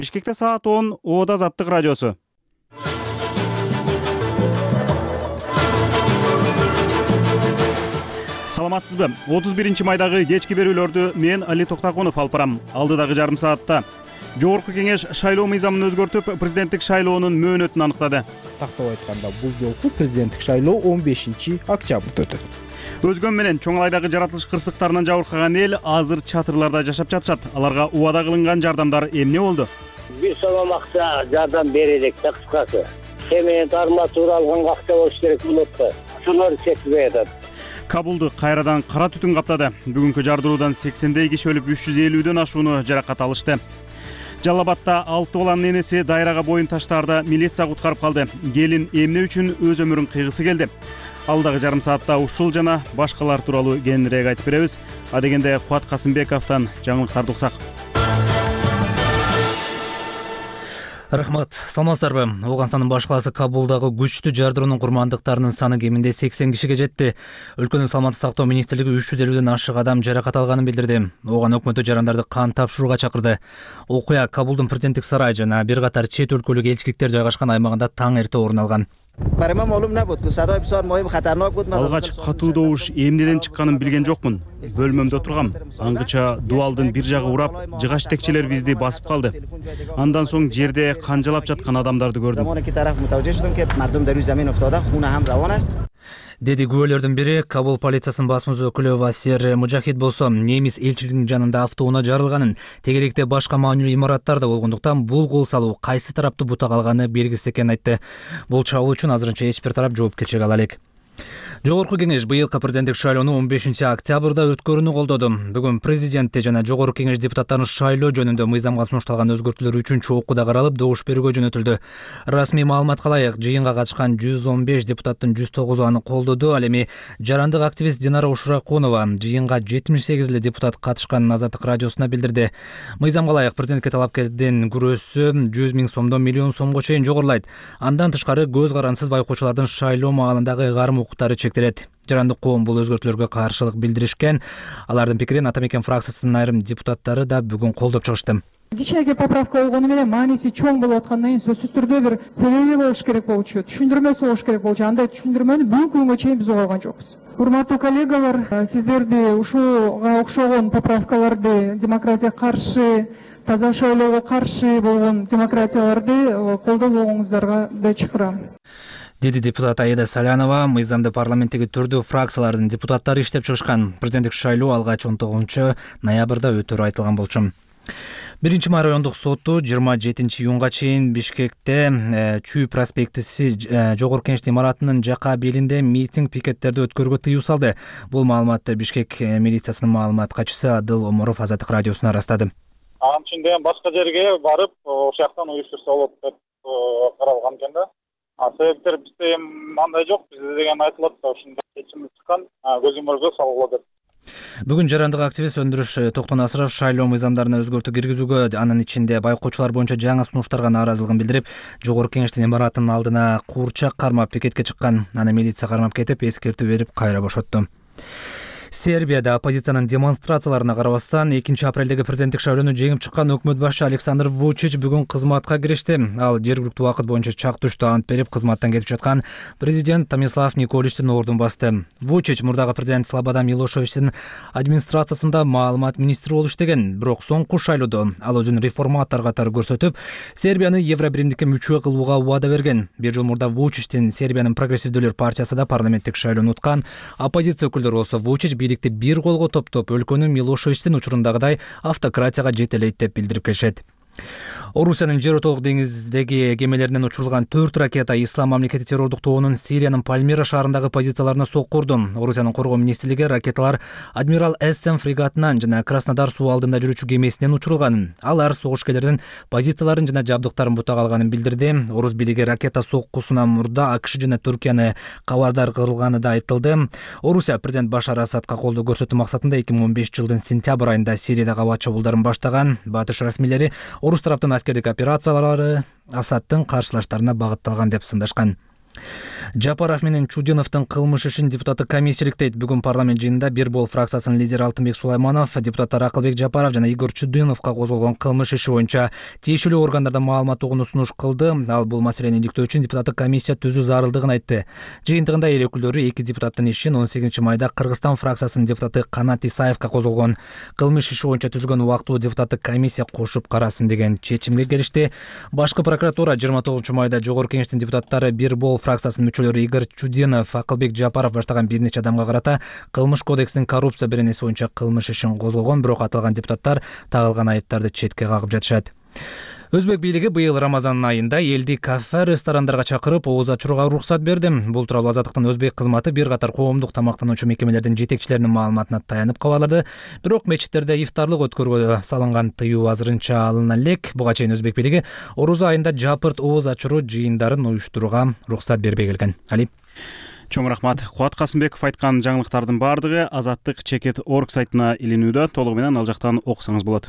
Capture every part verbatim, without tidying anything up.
Бишкекте саат он, Ода Азаттык радиосу. Саламатсызбы? отуз биринчи майдагы кечки берүүлөрдү мен Али Токтакунов алып барам. Алдыдагы жарым саатта Жогорку кеңеш шайлоо мыйзамын өзгөртүп, президенттик шайлоонун мөөнөтүн аныктады. Тактап айтканда, бул жолку президенттик шайлоо он бешинчи октябрда өтөт. Өзгөн менен чоң Алайдагы жаратылыш кырсыктарынан жабыркаган эл азыр чатырларда жашап жатышат. Аларга убада кылынган жардамдар эмне болду? Бир сомом акча жардам берелик да, кыскасы. Цемент, арматура алганга акча болуш керек болот да. Ушулар жетпей атат. Кабулду кайрадан кара түтүн каптады. Бүгүнкү жардыруудан сексендей киши өлүп, үч жүз элүүдөн ашууну жаракат алышты. Жалал Абадта алты баланын энеси дайрага боюн таштаарда милиция куткарып калды. Келин эмне үчүн өз өмүрүн кыйгысы келди? Алдагы жарым саатта ушул жана башкалар тууралуу кеңирээк айтып беребиз. Адегенде Кубат Касымбековдон жаңылыктарды уксак. Рахмат. Саламатсыздарбы? Ооганстандын баш калаасы Кабулдагы күчтүү жардыруунун курмандыктарынын саны кеминде сексен кишиге жетти. Өлкөнүн саламаттык сактоо министрлиги үч жүз элүүдөн ашык адам жаракат алганын билдирди. Ооган өкмөтү жарандарды кан тапшырууга чакырды. Окуя Кабулдун президенттик сарайы жана бир катар чет өлкөлүк элчиликтер жайгашкан аймагында таң эрте орун алган. Алгач катуу добуш эмнеден чыкканын билген жокмун. Бөлмөмдө тургам. Аңгыча дубалдын бир жагы урап, жыгач текчелер бизди басып калды. Андан соң жерде канжалап жаткан адамдарды көрдүм. Деди күбөлөрдүн бири. Кабул полициясынын басмасы өкүлү Васир Мужахид болсо, немис элчилигинин жанында автоунаа жарылганын, тегеректе башка маанилүү имараттар да болгондуктан бул кол салуу кайсы тараптуу бута калганы белгисиз экенин айтты. Бул чабуул үчүн азырынча эч бир тарап жоопкерчилик ала элек. Жогорку кеңеш быйылкы президенттик шайлоону он бешинчи октябрда өткөрүүнү колдоду. Бүгүн президентте жана Жогорку кеңеш депутаттарын шайлоо жөнүндө мыйзамга сунушталган өзгөртүүлөр үчүнчү окууда каралып, добуш берүүгө жөнөтүлдү. Расмий маалыматка ылайык, жыйынга катышкан жүз он беш депутаттын жүз тогузу аны колдоду. Ал эми жарандык активист Динара Ушуракунова жыйынга жетимиш сегиз эле депутат катышканын Азаттык радиосуна билдирди. Мыйзамга ылайык президентке талапкердин күрөөсү жүз миң сомдон миллион сомго чейин жогорулайт. Андан тышкары көз карансыз байкоочулардын шайлоо маалындагы ыйгарым укуктары чектелет. Жарандык коом бул өзгөртүүлөргө каршылык билдиришкен. Алардын пикирин Ата Мекен фракциясынын айрым депутаттары да бүгүн колдоп чыгышты. Кичинекей поправка болгону менен мааниси чоң болуп аткандан кийин сөзсүз түрдө бир себеби болуш керек болчу, түшүндүрмөсү болуш керек болчу. Андай түшүндүрмөнү бүгүнкү күнгө чейин биз уга алган жокпуз. Урматтуу коллегалар, сиздерди ушуга окшогон поправкаларды, демократияга каршы, таза шайлоого каршы болгон демократияларды колдоо болгонуңуздарга да чакырам. Деди депутат Аида Салянова. Мыйзамды парламенттеги түрдүү фракциялардын депутаттары иштеп чыгышкан. Президенттик шайлоо алгач он тогузунчу ноябрда өтөрү айтылган болчу. Биринчи май райондук соту жыйырма жетинчи июнга чейин Бишкекте Чүй проспектиси Жогорку кеңештин имаратынын жака белинде митинг пикеттерди өткөрүүгө тыюу салды. Бул маалыматты Бишкек милициясынын маалымат катчысы Адыл Оморов Азаттык радиосуна ырастады. Анын үчүн башка жерге барып, ошол жактан уюштурса болот деп каралган экен да. Себептер бизде андай жок, бизде деген айтылат да, ушундай чечим чыккан, көз юмурга салгыла деп. Бүгүн жарандык активист Өндүрүш Токтон Асыров шайлоо мыйзамдарына өзгөртүү киргизүүгө, анын ичинде байкоочулар боюнча жаңы сунуштарга нааразылыгын билдирип, Жогорку кеңештин имаратынын алдына куурчак кармап пикетке чыккан. Аны милиция кармап кетип, эскертүү берип кайра бошотту. Сербияда оппозициянын демонстрацияларына карабастан экинчи апрелдеги президенттик шайлоону жеңип чыккан өкмөт башчы Александр Вучич бүгүн кызматка киришти. Ал жергиликтүү убакыт боюнча чак түштө ант берип, кызматтан кетип жаткан президент Томислав Николичтин ордун басты. Вучич мурдагы президент Слободан Милошевичтин администрациясында маалымат министри болуп иштеген, бирок соңку шайлоодо ал өзүн реформатор катары көрсөтүп, Сербияны Евробиримдикке мүчө кылууга убада берген. Бир жыл мурда Вучичтин Сербиянын прогрессивдүүлөр партиясы да парламенттик шайлоону уткан. Оппозиция өкүлдөрү болсо Вучич бийликти бир колго топтоп өлкөнү Милошевичтин учурундагыдай автократияга жетелейт деп билдирип келишет. Орусиянын жер отолук деңиздеги кемелеринен учурулган төрт ракета Ислам мамлекети террордук тобунун Сириянын Пальмира шаарындагы позицияларына сокку урду. Орусиянын коргоо министрлиги ракеталар Адмирал Эссен фрегатынан жана Краснодар суу алдында жүрүүчү кемесинен учурулганын, алар согушкерлердин позицияларын жана жабдыктарын бута калганын билдирди. Орус бийлиги ракета соккусунан мурда АКШ жана Түркияны кабардар кылганы да айтылды. Орусия президент Башар Асадка колдоо көрсөтүү максатында эки миң он бешинчи жылдын сентябрь айында Сириядагы аба чабуулдарын баштаган. Батыш расмийлери орус тараптын аскердик операциялары Асадтын каршылаштарына багытталган деп сындашкан. Жапаров менен Чудиновдун кылмыш ишин депутаттык комиссия иликтейт. Бүгүн парламент жыйынында Бир бол фракциясынын лидери Алтынбек Сулайманов депутаттар Акылбек Жапаров жана Игорь Чудиновго козголгон кылмыш иши боюнча тиешелүү органдардан маалымат угууну сунуш кылды. Ал бул маселени иликтөө үчүн депутаттык комиссия түзүү зарылдыгын айтты. Жыйынтыгында эл өкүлдөрү эки депутаттын ишин он сегизинчи майда Кыргызстан фракциясынын депутаты Канат Исаевга козголгон кылмыш иши боюнча түзүлгөн убактылуу депутаттык комиссия кошуп карасын деген чечимге келишти. Башкы прокуратура жыйырма тогузунчу майда Жогорку Кеңештин депутаттары Бир бол фракциясынын мүчөлөрү Игорь Чудинов, Акылбек Жапаров баштаган бир нече адамга карата кылмыш кодексинин коррупция беренеси боюнча кылмыш ишин козгогон, бирок аталган депутаттар тагылган айыптарды четке кагып жатышат. Өзбек бийлиги быйыл Рамазан айында элди кафе, ресторандарга чакырып ооз ачууга уруксат берди. Бул тууралуу Азаттыктын өзбек кызматы бир катар коомдук тамактануучу мекемелердин жетекчилеринин маалыматына таянып кабарлады. Бирок мечиттерде ифтарлык өткөрүүгө салынган тыюу азырынча алына элек. Буга чейин өзбек бийлиги оруза айында жапырт ооз ачыруу жыйындарын уюштурууга уруксат бербей келген. Али Чоң рахмат. Кубат Касымбеков айткан жаңылыктардын бардыгы Азаттык чекит точка орг сайтына илинүүдө. Толугу менен ал жактан окусаңыз болот.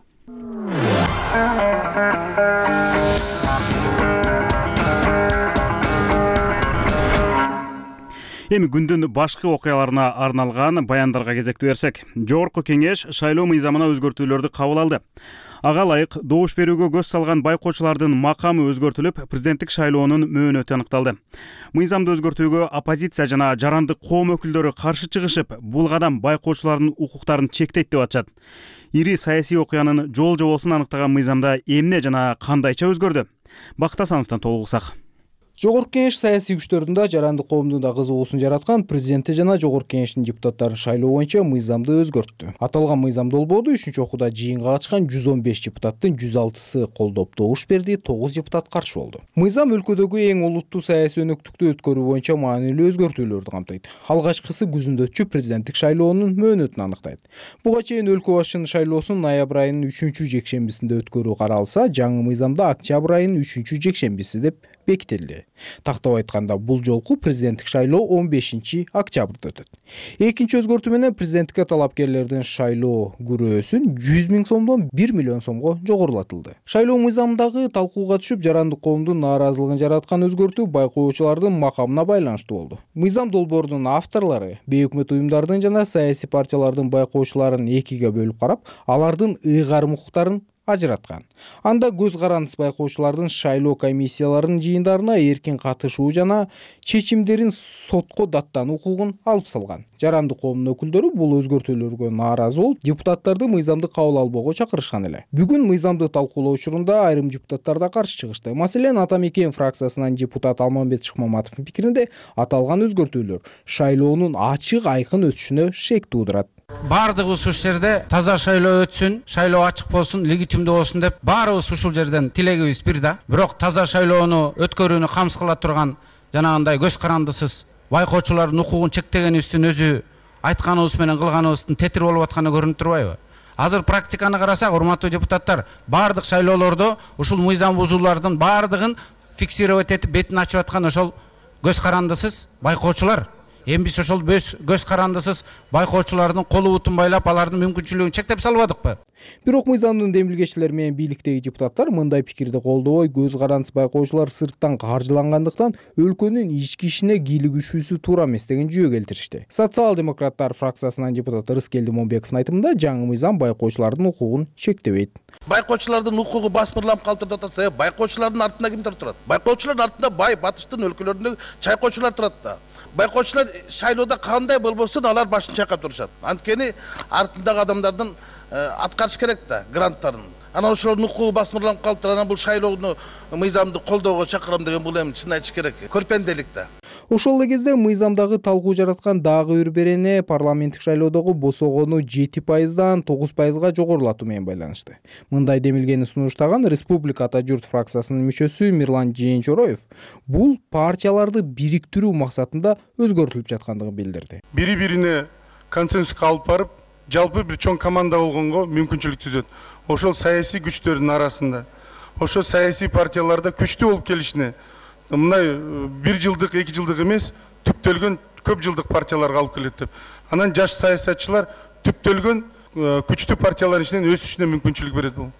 Эми күндүн башкы окуяларына арналган баяндарга кезекти берсек, Жогорку Кеңеш шайлоо мыйзамына өзгөртүүлөрдү кабыл алды. Ага ылайык добуш берүүгө көз салган байкоочулардын макамы өзгөртүлүп, президенттик шайлоонун мөөнөтү аныкталды. Мыйзамды өзгөртүүгө оппозиция жана жарандык коом өкүлдөрү каршы чыгышып, бул кадам байкоочулардын укуктарын чектейт деп атышат. Ири саясий окуянын жол жобосун аныктаган мыйзамда эмне жана кандайча өзгөрдү? Бакыт Асановдон толук уксак. Жогорку Кеңеш саясий күчтөрдүн да жарандык коомдун да кызыгуусун жараткан президенти жана Жогорку Кеңештин депутаттарын шайлоо боюнча мыйзамды өзгөрттү. Аталган мыйзам долбоорду үчүнчү окууда жыйынга катышкан жүз он беш депутаттын жүз алтысы колдоп добуш берди, тогуз депутат каршы болду. Мыйзам өлкөдөгү эң олуттуу саясий өнөктүктү өткөрүү боюнча маанилүү өзгөртүүлөрдү камтыйт. Алгачкысы күзүндө өтчү президенттик шайлоонун мөөнөтүн аныктайт. Буга чейин өлкө башчынын шайлоосун ноябрь айынын үчүнчү жекшембисинде өткөрүү каралса, жаңы мыйзамда октябрь айынын үчүнчү жекшембиси деп бекитилди. Тактап айтканда, бул жолку президенттик шайлоо он бешинчи октябрда өтөт. Экинчи өзгөртүү менен президенттикке талапкерлердин шайлоо күрөөсүн жүз миң сомдон бир миллион сомго жогорулатылды. Шайлоо мыйзамындагы талкууга түшүп, жарандык коомдун нааразылыгын жараткан өзгөртүү байкоочулардын макамына байланыштуу болду. Мыйзам долбоорунун авторлору бейөкмөт уюмдардын жана саясий партиялардын байкоочуларын экиге бөлүп карап, алардын ыйгарым укуктарын ажыраткан. Анда көз карандысыз байкоочулардын шайлоо комиссияларынын жыйындарына эркин катышуу жана чечимдерин сотко даттануу укугун алып салган. Жарандык коомдун өкүлдөрү бул өзгөртүүлөргө нааразы болуп, депутаттарды мыйзамды кабыл албоого чакырышкан эле. Бүгүн мыйзамды талкуулоо учурунда айрым депутаттар да каршы чыгышты. Маселен, Ата Мекен фракциясынан депутат Алмамбет Шыкмаматовдун пикиринде аталган өзгөртүүлөр шайлоонун ачык айкын өтүшүнө шек туудурат. Бардыгыбыз ушул жерде таза шайлоо өтсүн, шайлоо ачык болсун, легитимдүү болсун деп баарыбыз ушул жерден тилегибиз бир да. Бирок таза шайлоону өткөрүүнү камсыз кыла турган жанагындай көз карандысыз байкоочулардын укугун чектегенибиздин өзү айтканыбыз менен кылганыбыздын тетир болуп атканы көрүнүп турбайбы? Азыр практиканы карасак, урматтуу депутаттар, бардык шайлоолордо ушул мыйзам бузуулардын бардыгын фиксировать этип бетин ачып аткан ошол көз карандысыз байкоочулар. Эми биз ошол көз карандысыз байкоочулардын колу бутун байлап, алардын мүмкүнчүлүгүн чектеп салбадыкпы? Бирок мыйзамдын демилгечилери менен бийликтеги депутаттар мындай пикирди колдобой, көз карандысыз байкоочулар сырттан каржылангандыктан өлкөнүн ички ишине кийлигишүүсү туура эмес деген жүйө келтиришти. Социал-демократтар фракциясынан депутат Рыскелди Момбековдун айтымында, жаңы мыйзам байкоочулардын укугун чектебейт. Байкоочулардын укугу басмырланып калтырды атасы, байкоочулардын артында кимдер турат? Байкоочулардын артында бай батыштын өлкөлөрүндө чайкоочулар турат да. Байкоочулар шайлоодо кандай болбосун, алар башын чайкап турушат. Анткени артындагы адамдардын аткарыш керек да гранттарын. Анан ошолордун укугу басмырланып калды, анан бул шайлоону мыйзамды колдоого чакырам деген бул эми чын айтыш керек. Көрпенделик да. Ошол эле кезде мыйзамдагы талкуу жараткан дагы бир берене парламенттик шайлоодогу босогону жети пайыздан тогуз пайызга жогорулатуу менен байланышты. Мындай демилгени сунуштаган Республика Ата Журт фракциясынын мүчөсү Мирлан Жээнчороев бул партияларды бириктирүү максатында өзгөртүлүп жаткандыгын билдирди. Бири-бирине консенсуска алып барып, жалпы бир чоң команда болгонго мүмкүнчүлүк түзөт. Ошол саясий күчтөрдүн арасында, ошол саясий партияларда күчтүү болуп келишине, мындай бир жылдык, эки жылдык эмес, түптөлгөн көп жылдык партияларга алып келет деп. Анан жаш саясатчылар түптөлгөн күчтүү партиялардын ичинен өсүшүнө мүмкүнчүлүк берет бул.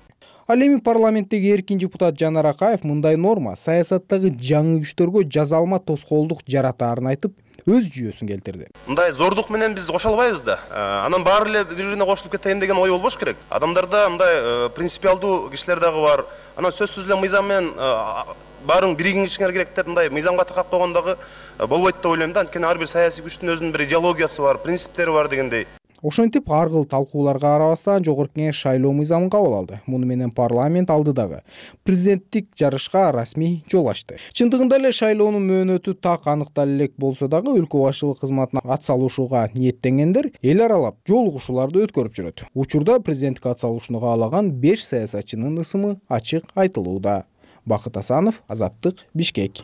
Ал эми парламенттеги эркин депутат Жанар Акаев мындай норма саясаттагы жаңы күчтөргө жаза алма тоскоолдук жаратаарын айтып, өз жүйөсүн келтирди. Мындай зордук менен биз кошо албайбыз да. Анан баары эле бири-бирине кошулуп кетейин деген ой болбош керек. Адамдарда мындай принципиалдуу кишилер дагы бар. Анан сөзсүз эле мыйзам менен баарын биригиңишиңер керек деп мындай мыйзамга такап койгон дагы болбойт деп ойлойм да. Анткени ар бир саясий күчтүн өзүнүн бир идеологиясы бар, принциптери бар дегендей. Ошентип ар кыл талкууларга карабастан Жогорку Кеңеш шайлоо мыйзамын кабыл алды. Муну менен парламент алдыдагы президенттик жарышка расмий жол ачты. Чындыгында эле шайлоонун мөөнөтү так аныктала элек болсо дагы өлкө башчылык кызматына ат салышууга ниеттенгендер эл аралап жолугушууларды өткөрүп жүрөт. Учурда президенттик ат салышууну каалаган беш саясатчынын ысымы ачык айтылууда. Бакыт Асанов, Азаттык, Бишкек.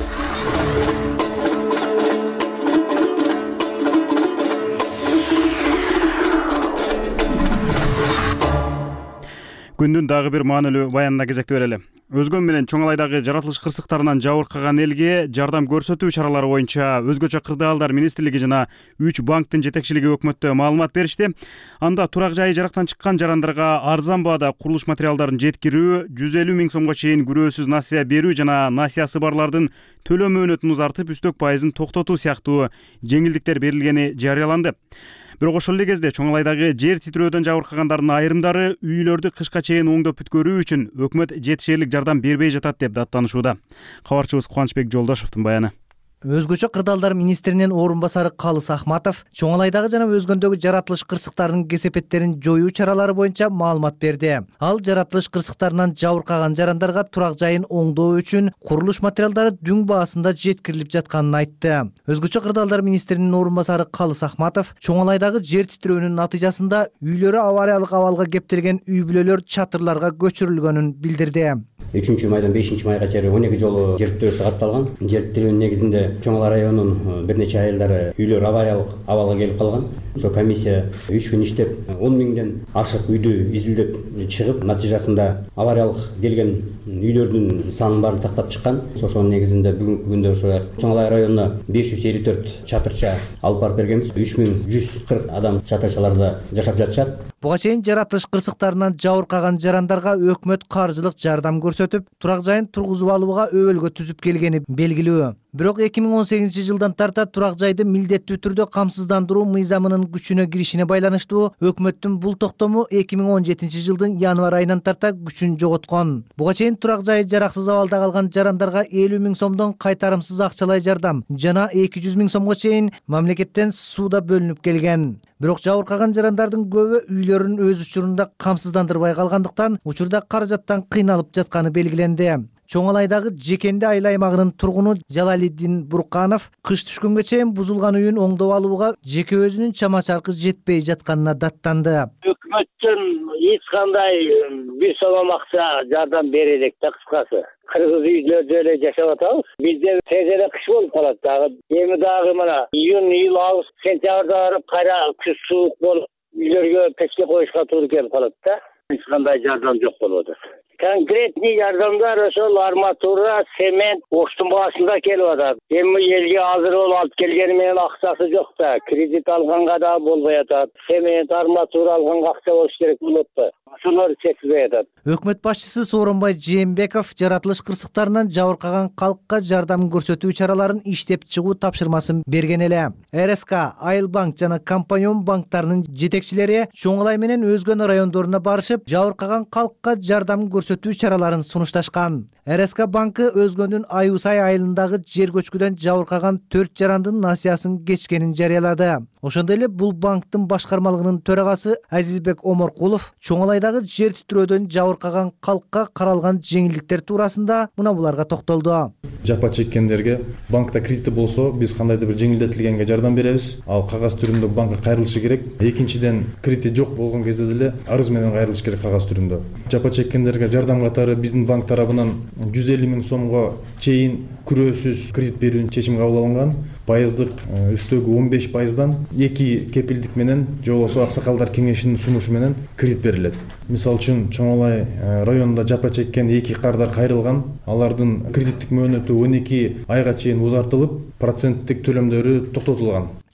Күндүн дагы бир маанилүү баянына кезекти берели. Өзгөн менен чоң алайдагы жаратылыш кырсыктарынан жабыркаган элге жардам көрсөтүү чаралары боюнча Өзгөчө кырдаалдар министрлиги жана үч банктын жетекчилиги өкмөттө маалымат беришти. Анда турак жайы жарактан чыккан жарандарга арзан баада курулуш материалдарын жеткирүү, жүз элүү миң сомго чейин күрөөсүз насыя берүү жана насыясы барлардын төлөө мөөнөтүн узартып, үстөк пайызын токтотуу сыяктуу жеңилдиктер берилгени жарыяланды. Бирок ошол эле кезде чоң алайдагы жер титирөөдөн жабыркагандардын айрымдары үйлөрдү кышка чейин оңдоп бүткөрүү үчүн өкмөт жетишерлик жардам бербей жатат деп даттанышууда. Кабарчыбыз Кубанычбек Жолдошовдун баяны. Өзгөчө кырдаалдар министринин орун басары Калыс Ахматов чоң алайдагы жана өзгөндөгү жаратылыш кырсыктарынын кесепеттерин жоюу чаралары боюнча маалымат берди. Ал жаратылыш кырсыктарынан жабыркаган жарандарга турак жайын оңдоо үчүн курулуш материалдары дүң баасында жеткирилип жатканын айтты. Өзгөчө кырдаалдар министринин орун басары Калыс Ахматов чоң алайдагы жер титирөөнүн натыйжасында үйлөрү авариялык абалга кептелген үй бүлөлөр чатырларга көчүрүлгөнүн билдирди. үчүнчү майдан бешинчи майга чейин он эки жолу жер титирөөсү катталган. Жер титирөөнүн негизинде Чоң Ала районунун бир нече айылдары үйлөр авариялык абалга келип калган. Ошо комиссия үч күн иштеп он миңден ашык үйдү изилдеп чыгып, натыйжасында авариялык келген үйлөрдүн санын баарын тактап чыккан. Ошонун негизинде бүгүнкү күндө ошо Чоң Ала районуна беш жүз элүү төрт чатырча алып барып бергенбиз. үч миң жүз кырк адам чатырчаларда жашап жатышат. Буга чейин жаратылыш кырсыктарынан жабыркаган жарандарга өкмөт каржылык жардам көрсөтүп, турак жайын тургузуп алууга өбөлгө түзүп келгени белгилүү. Бирок эки миң он сегизинчи жылдан тарта турак жайды милдеттүү түрдө камсыздандыруу мыйзамынын күчүнө киришине байланыштуу өкмөттүн бул токтому эки миң он жетинчи жылдын январь айынан тарта күчүн жоготкон. Буга чейин турак жайы жараксыз абалда калган жарандарга элүү миң сомдон кайтарымсыз акчалай жардам жана эки жүз миң сомго чейин мамлекеттен сууда бөлүнүп келген. Бирок жабыркаган жарандардын көбү үйлөрүн өз учурунда камсыздандырбай калгандыктан учурда каражаттан кыйналып жатканы белгиленди. Чоң Алайдагы Жекенди айыл аймагынын тургуну Жалалиддин Бурканов кыш түшкөнгө чейин бузулган үйүн оңдоп алууга жеке өзүнүн чама чаркы жетпей жатканына даттанды. Өкмөттөн эч кандай бир сомом акча жардам бере элек да, кыскасы. Кыргыз үйлөрдө эле жашап атабыз. Бизде тез эле кыш болуп калат дагы. Эми дагы мына июнь, июль, август, сентябрда барып кайра күз суук болуп үйлөргө печке коюшка туура келип калат да. Эч кандай жардам жок болуп атат. Конкретный жардамдар ошол арматура, цемент, оштун башында келип атат. Эми элге азыр болуп алып келгени менен акчасы жок да. Кредит алганга да болбой атат. Цемент, арматура алганга акча болуш керек болот да. Ошолор жетпей атат. Өкмөт башчысы Сооронбай Жээнбеков жаратылыш кырсыктарынан жабыркаган калкка жардам көрсөтүү чараларын иштеп чыгуу тапшырмасын берген эле. эр эс ка, Айыл банк жана Компанион банктарынын жетекчилери Чоң Алай менен өзгөн райондоруна барышып, жабыркаган калкка жардам көрсөтүү чараларын сунушташкан. эр эс ка банкы өзгөндүн Аюсай айылындагы жер көчкүдөн жабыркаган төрт жарандын насыясын кечкенин жарыялады. Ошондой эле бул банктын башкармалыгынын төрагасы Азизбек Оморкулов Чоң Алайдагы жер титирөөдөн жабыркаган калкка каралган жеңилдиктер туурасында мына буларга токтолду. Жапа чеккендерге банкта кредити болсо, биз кандайдыр бир жеңилдетилгенге жардам беребиз. Ал кагаз түрүндө банкка кайрылышы керек. Экинчиден, кредити жок болгон кезде деле арыз менен кайрылыш керек кагаз түрүндө. Жапа чеккендерге жардам катары биздин банк тарабынан жүз элүү миң сомго чейин күрөөсүз кредит берүүнүн чечими кабыл алынган. Пайыздык үстөгү он беш пайыздан эки кепилдик менен же болбосо аксакалдар кеңешинин сунушу менен кредит берилет. Мисалы үчүн Чоң Алай районунда жапа чеккен эки кардар кайрылган. Алардын кредиттик мөөнөтү он эки айга чейин узартылып, проценттик төлөмдөрү токтотулган.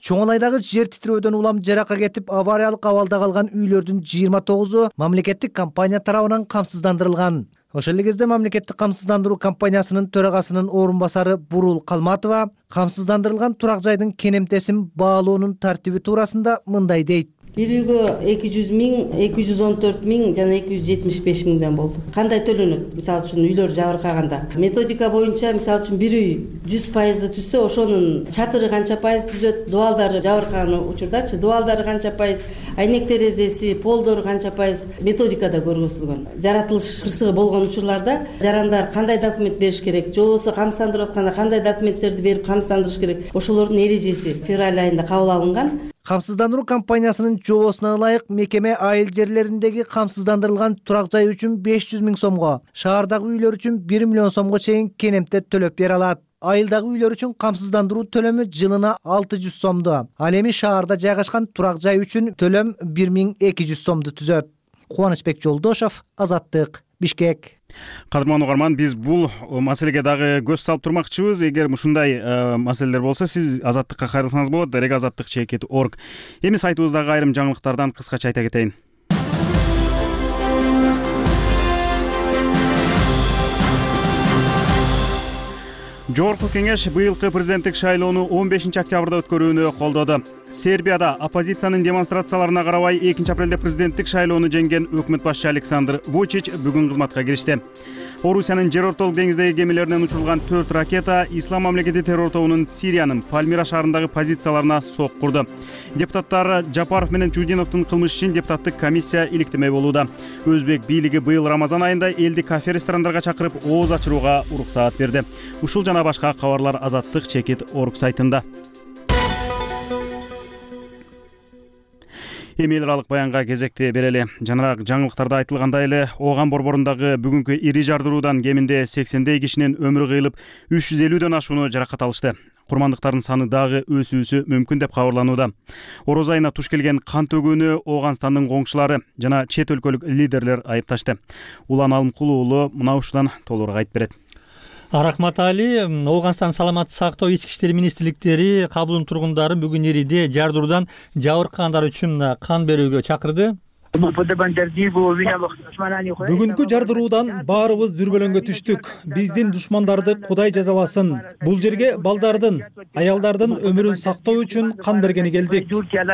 Чоңалайдагы жер титирөөдөн улам жаракка кетип, авариялык абалда калган үйлөрдүн жыйырма тогузу мамлекеттик компания тарабынан камсыздандырылган. Ошол эле кезде мамлекеттик камсыздандыруу компаниясынын төрагасынын орун басары Бурул Калматова камсыздандырылган турак жайдын кенемтесин баалоонун тартиби туурасында мындай дейт. Бир үйгө эки жүз миң, эки жүз он төрт миң жана эки жүз жетимиш беш миңден болду. Кандай төлөнөт? Мисалы үчүн үйлөр жабыркаганда. Методика боюнча мисалы үчүн бир үй жүз пайызды түзсө, ошонун чатыры канча пайыз түзөт, дубалдары жабыркаган учурдачы, дубалдары канча пайыз, айнек терезеси, полдору канча пайыз методикада көрсөтүлгөн. Жаратылыш кырсыгы болгон учурларда жарандар кандай документ бериш керек, же болбосо камсыздандырып атканда кандай документтерди берип камсыздандырыш керек, ошолордун эрежеси февраль айында кабыл алынган. Камсыздандыруу компаниясынын жобосуна ылайык мекеме айыл жерлериндеги камсыздандырылган турак жай үчүн беш жүз миң сомго, шаардагы үйлөр үчүн бир миллион сомго чейин кенемте төлөп бере алат. Айылдагы үйлөр үчүн камсыздандыруу төлөмү жылына алты жүз сомду. Ал эми шаарда жайгашкан турак жай үчүн төлөм бир миң эки жүз сомду түзөт. Кубанычбек Жолдошов, Азаттык, Бишкек. Кадырман угарман, биз бул маселеге дагы көз салып турмакчыбыз. Эгер ушундай маселелер болсо, сиз Азаттыкка кайрылсаңыз болот. Дереге азаттык чекит точка орг. Эми сайтыбыздагы айрым жаңылыктардан кыскача айта кетейин. Жогорку кеңеш быйылкы президенттик шайлоону он бешинчи октябрда өткөрүүнү колдоду. Сербияда оппозициянын демонстрацияларына карабай экинчи апрелде президенттик шайлоону жеңген өкмөт башчы Александр Вучич бүгүн кызматка киришти. Орусиянын жер ортолук деңиздеги кемелеринен учурулган төрт ракета Ислам мамлекети террор тобунун Сириянын Пальмира шаарындагы позицияларына сок курду. Депутаттар Жапаров менен Чудиновдун кылмыш ишин депутаттык комиссия иликтемей болууда. Өзбек бийлиги быйыл Рамазан айында элди кафе ресторандарга чакырып ооз ачырууга уруксаат берди. Ушул жана башка кабарлар азаттык чекит точка орг сайтында. Эми эл аралык баянга кезекти берели. Жанараак жаңылыктарда айтылгандай эле, Ооган борборундагы бүгүнкү ири жардыруудан кеминде сексендей кишинин өмүрү кыйылып, үч жүз элүүдөн ашууну жаракат алышты. Курмандыктардын саны дагы өсүүсү мүмкүн деп кабарланууда. Ороз айына туш келген кан төгүүнү Ооганстандын коңшулары жана чет өлкөлүк лидерлер айыпташты. Улан Алымкулуу уулу мына ушудан толугураак айтып берет. Рахмат Али, Ооганстан саламатты сактоо ички иштер министрликтери кабылдын тургундарын бүгүн ириде жардыруудан жабыркагандар үчүн кан берүүгө чакырды. Бүгүнкү жардыруудан баарыбыз дүрбөлөңгө түштүк. Биздин душмандарды Кудай жазаласын. Бул жерге балдардын, аялдардын өмүрүн сактоо үчүн кан бергени келдик.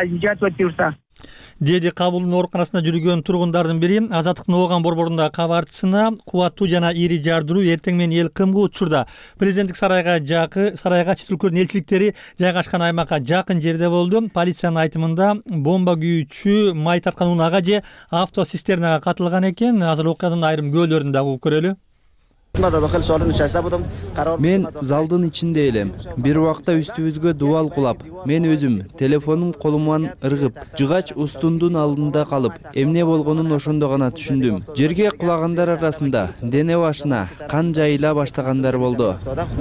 Деди кабылдын ооруканасында жүргөн тургундардын бири. Азаттыктын Ооган борборундагы кабарчысына кубаттуу жана ири жардыруу эртең менен эл кымгы учурда президенттик сарайга жакы сарайга чет өлкөлөрдүн элчиликтери жайгашкан аймакка жакын жерде болду. Полициянын айтымында бомба күйүүчү май тарткан унаага же автоцистернага катылган экен. Азыр окуянын айрым күбөлөрүн дагы угуп көрөлү. Мен залдын ичинде элем. Бир убакта үстүбүзгө дубал кулап, мен өзүм телефонум колуман ыргып, жыгач устундун алдында калып, эмне болгонун ошондо гана түшүндүм. Жерге кулагандар арасында дене башына кан жайыла баштагандар болду.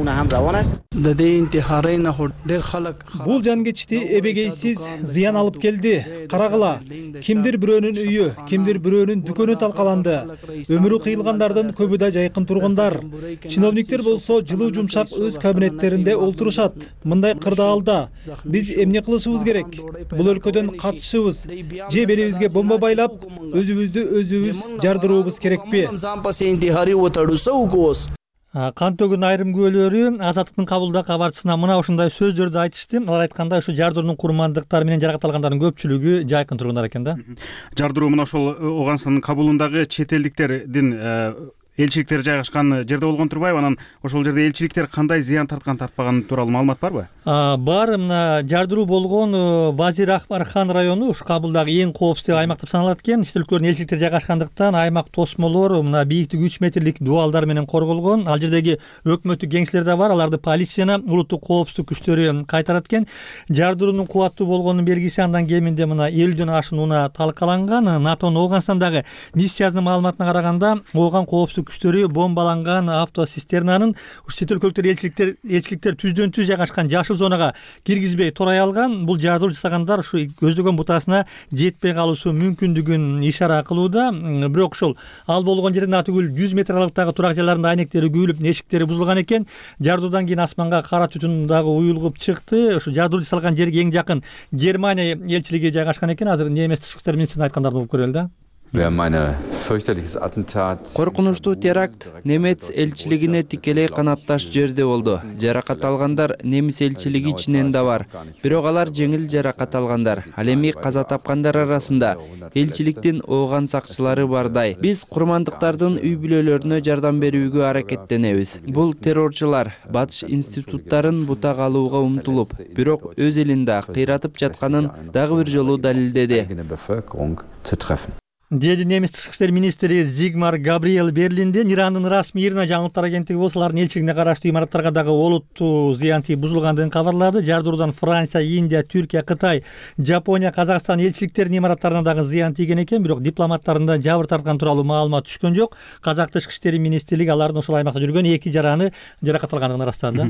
Бул жангечти эбегейсиз зыян алып келди. Карагыла, кимдир бирөөнүн үйү, кимдир бирөөнүн дүкөнү талкаланды. Өмүрү кыйылгандардын көбү да жайкын тургундар. Чиновниктер болсо жылуу жумшак өз кабинеттеринде олтурушат. Мындай кырдаалда биз эмне кылышыбыз керек? Бул өлкөдөн качышыбыз же белибизге бомба байлап, өзүбүздү өзүбүз жардыруубуз керекпи? Кан төгүүнүн айрым күбөлөрү Азаттыктын кабылдагы кабарчысына мына ушундай сөздөрдү айтышты. Алар айтканда ушу жардыруунун курмандыктары менен жаракат алгандардын көпчүлүгү жайкын тургундар экен да. Жардыруу мына ошол Ооганстандын Кабулундагы чет элдиктердин элчиликтер жайгашкан жерде болгон турбайбы? Анан ошол жерде элчиликтер кандай зыян тарткан тартпаганы тууралуу маалымат барбы? Бар. Мына жардыруу болгон Вазир Акбархан району ушу Кабулдагы эң коопсуз аймак деп саналат экен. Чет өлкөлөрдүн элчиликтери жайгашкандыктан аймак тосмолор мына бийиктиги үч метрлик дубалдар менен корголгон. Ал жердеги өкмөттүк кеңселер да бар. Аларды полиция, улуттук коопсуздук күчтөрү кайтарат экен. Жардыруунун кубаттуу болгонунун белгиси андан кеминде мына элүүдөн ашуун унаа талкаланган. натонун Ооганстандагы миссиясынын маалыматына караганда, Ооган коопсуздук коопсуздук күчтөрү бомбаланган автоцистернанын чет өлкөлүктөр элчиликтер элчиликтер түздөн түз жайгашкан жашыл зонага киргизбей турай алган. Бул жардыруу жасагандар ушу көздөгөн бутасына жетпей калуусу мүмкүндүгүн ишара кылууда. Бирок ошол ал болгон жерден атүгүл жүз метр аралыктагы турак жайларында айнектери күйүлүп, эшиктери бузулган экен. Жардуудан кийин асманга кара түтүн дагы уюлгуп чыкты. Ушу жардуу жасалган жерге эң жакын Германия элчилиги жайгашкан экен. Азыр немис тышкы иштер министринин айткандарын угуп көрөлү да. Коркунучтуу теракт немец элчилигине тикелей канатташ жерде болду. Жаракат алгандар немис элчилиги ичинен да бар. Бирок алар жеңил жаракат алгандар. Ал эми каза тапкандар арасында элчиликтин ооган сакчылары бардай. Биз курмандыктардын үй бүлөлөрүнө жардам берүүгө аракеттенебиз. Бул террорчулар батыш институттарын бута калууга умтулуп, бирок өз элинде кыйратып жатканын дагы бир жолу далилдеди. Деди немис тышкы иштер министри Зигмар Габриэл Берлинден Ирандын расмий ИРНА жаңылыктар агенттиги болсо алардын элчилигине караштуу имараттарга дагы олуттуу зыян тийип бузулгандыгын кабарлады. Жардыруудан Франция, Индия, Түркия, Кытай, Жапония, Казакстан элчиликтеринин имараттарына дагы зыян тийген экен, бирок дипломаттарында жабыр тарткан тууралуу маалымат түшкөн жок. Казак тышкы иштери министрлиги алардын ошол аймакта жүргөн эки жараны жаракат алгандыгын ырастады.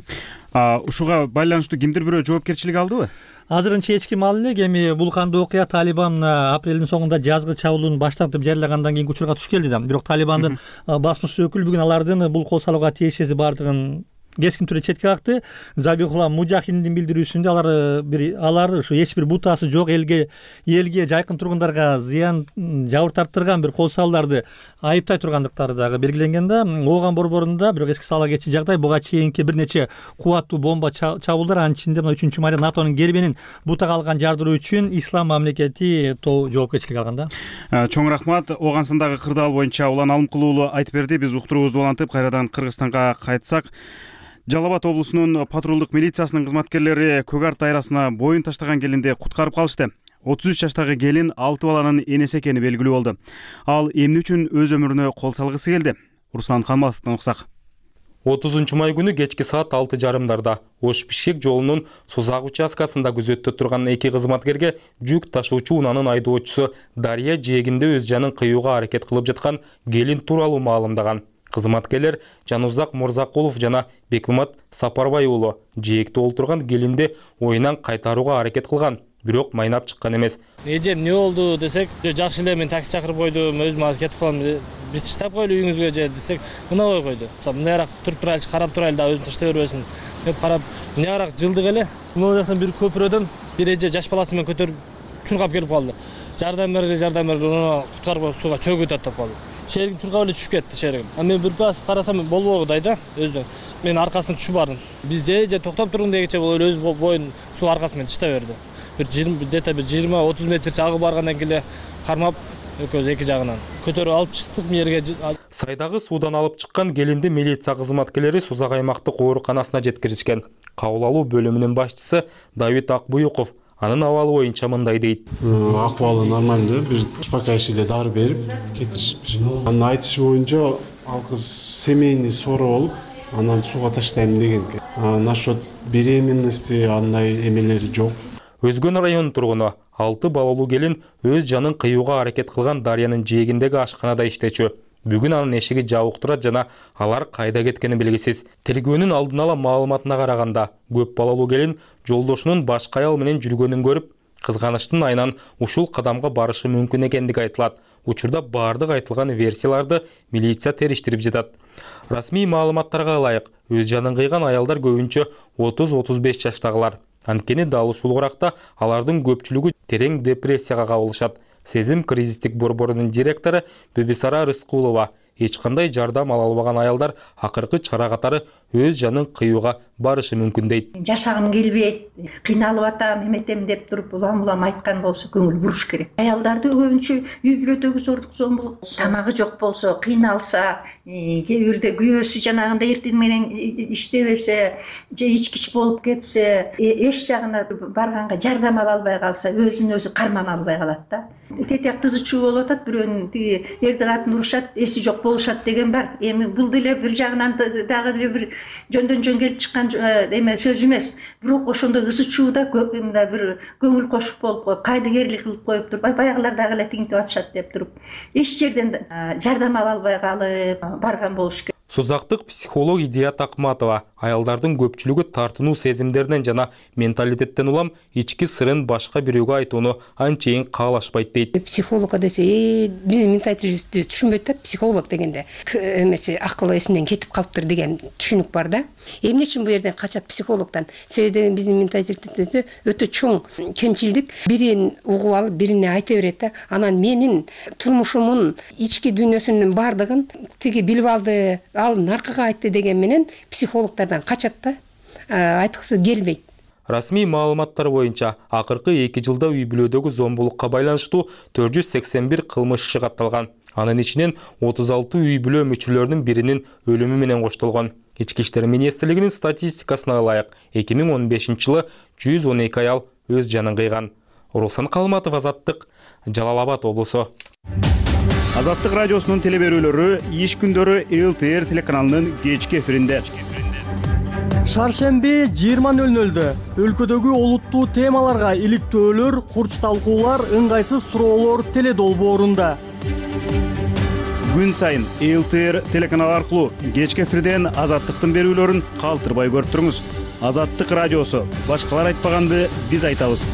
Ушуга байланыштуу кимдир бирөө жоопкерчилик алдыбы? Азырынча эч ким алды элек. Эми бул кандуу окуя Талибан апрелдин соңунда жазгы чабуулун баштап деп жарыялагандан кийинки учурга туш келди да. Бирок Талибандын басмачысы өкүл бүгүн алардын бул кол салууга тиешеси бардыгын кескин түрдө четке какты. Забихулла Мужахиддин билдирүүсүндө алар бир алар ушу эч бир бутасы жок элге элге жайкын тургундарга зыян жабыр тарттырган бир кол салууларды айыптай тургандыктары дагы белгиленген да. Ооган борборунда бирок эске сала кетчи жагдай буга чейинки бир нече кубаттуу бомба чабуулдар, анын ичинде мына үчүнчү майда НАТОнун гербенин бутага алган жардыруу үчүн Ислам мамлекети жоопкерчилик алган да. Чоң рахмат. Ооганстандагы кырдаал боюнча Улан Алымкулуулу айтып берди. Биз уктуруубузду улантып кайрадан Кыргызстанга кайтсак, Жалал-Абад облусунун патрулдук милициясынын кызматкерлери Көк Ар дайрасына боюн таштаган келинди куткарып калышты. отуз үч жаштагы келин алты баланын энеси экени белгилүү болду. Ал эмне үчүн өз өмүрүнө кол салгысы келди? Руслан Канмаловдон уксак. отузунчу май күнү кечки саат алты жарымдарда Ош-Бишкек жолунун Сузак участкасында күзөттө турган эки кызматкерге жүк ташуучу унаанын айдоочусу Дария жээгинде өз жанын кыюуга аракет кылып жаткан келин тууралуу маалымдаган. Кызматкерлер Жанузак Мурзакулов жана Бекмамат Сапарбай уулу жээкте олтурган келинди оюнан кайтарууга аракет кылган, бирок майнап чыккан эмес. Эже эмне болду десек, жакшы эле мен такси чакырып койдум, өзүм азыр кетип калам, биз таштап коелу үйүңүзгө же десек, мына койду. Мынайраак туруп турайлычы, карап турайлы да өзүн таштай бербесин деп карап, мынайраак жылдык эле. Мына жактан бир көпүрөдөн бир эже жаш баласы менен көтөрүп чуркап келип калды. Жардам берди, жардам берди, уну куткарып сууга чөгүп таттап калды. Шеригим чуркап эле түшүп кетти шеригим. А мен бир пас карасам болбогудай да өзү. Мен аркасынан түшүп бардым. Биз же же токтоп туруң дегенче бул өз боюн суу аркасы менен тыштай берди. Бир жыйырма дете бир жыйырма отуз метрче агы баргандан кийин кармап экөөбүз эки жагынан көтөрүп алып чыктык жерге. Сайдагы суудан алып чыккан келинди милиция кызматкерлери Сузак аймактык ооруканасына жеткиришкен. Кабыл алуу бөлүмүнүн башчысы Давид Акбуюков анын абалы боюнча мындай дейт. Акыбалы нормальдуу, бир успокаивающий дары берип кетиришиптир. Анын айтышы боюнча ал кыз семейный ссора болуп, анан сууга таштайм деген экен. Насчет беременности андай эмелери жок. Өзгөн районунун тургуну алты балалуу келин өз жанын кыюуга аракет кылган Дарыянын жээгиндеги ашканада иштечү. Бүгүн анын эшиги жабык турат жана алар кайда кеткени белгисиз. Тергөөнүн алдын ала маалыматына караганда, көп балалуу келин жолдошунун башка аял менен жүргөнүн көрүп, кызганычтын айынан ушул кадамга барышы мүмкүн экендиги айтылат. Учурда бардык айтылган версияларды милиция териштирип жатат. Расмий маалыматтарга ылайык, өз жанын кыйган аялдар көбүнчө отуз отуз беш жаштагылар. Анткени дал ушул уракта алардын көпчүлүгү терең депрессияга кабылышат. Сезим кризистик борборунун директору Бебисара Рыскулова эч кандай жардам ала албаган аялдар акыркы чара катары өз жанын кыюуга барышы мүмкүн дейт. Жашагым келбейт, кыйналып атам, эметем деп туруп улам-улам айткан болсо көңүл буруш керек. Аялдарды көбүнчө үй бүлөдөгү зордук зомбулук, тамагы жок болсо, кыйналса, кээ бирде күйөөсү жанагындай эртең менен иштебесе, же ичкич болуп кетсе, эч жагына барганга жардам ала албай калса, өзүн өзү кармана албай калат да. тетек тызычуу болуп атат, бирөөнүн тиги эрди катын урушат, эси жок болушат деген бар. Эми бул деле бир жагынан дагы деле бир жөндөн жөн келип чыккан эме сөз эмес. Бирок ошондой ысы чууда мындай бир көңүл кошуп болуп коюп, кайдыгерлик кылып коюп туруп, баягылар дагы эле тигинтип атышат деп туруп, эч жерден жардам ала албай калып барган болуш керек. Созактык психолог Идия Такматова аялдардын көпчүлүгү тартынуу сезимдеринен жана менталитеттен улам ички сырын башка бирөөгө айтууну анчейин каалашпайт дейт. Психолог десе, биздин менталитетти түшүнбөйт да, психолог дегенде эмеси акыл эсинен кетип калыптыр деген түшүнүк бар да. Эмне үчүн бул жерден качат психологдон? Себеби биздин менталитетте өтө чоң кемчилдик, бирин угуп алып, бирине айта берет да. Анан менин турмушумун ички дүйнөсүнүн бардыгын тиги билип алды, ал наркыга айтты деген менен психологдордон качат да, айткысы келбейт. Расмий маалыматтар боюнча акыркы эки жылда үй бүлөдөгү зомбулукка байланыштуу төрт жүз сексен бир кылмыш иши катталган. Анын ичинен отуз алты үй бүлө мүчөлөрүнүн биринин өлүмү менен коштолгон. Ички иштер министрлигинин статистикасына ылайык эки миң он бешинчи жылы жүз он эки аял өз жанын кыйган. Руслан Калматов, Азаттык, Жалал Абад облусу. Азаттык радиосунун телеберүүлөрү иш күндөрү эл тэ эр телеканалынын кечки эфиринде. Шаршемби жыйырма нөл нөлдө өлкөдөгү олуттуу темаларга иликтөөлөр, курч талкуулар, ыңгайсыз суроолор теледолбоорунда. Күн сайын эл тэ эр телеканалы аркылуу кечки эфирден Азаттыктын берүүлөрүн калтырбай көрүп туруңуз. Азаттык радиосу, башкалар айтпаганды биз айтабыз.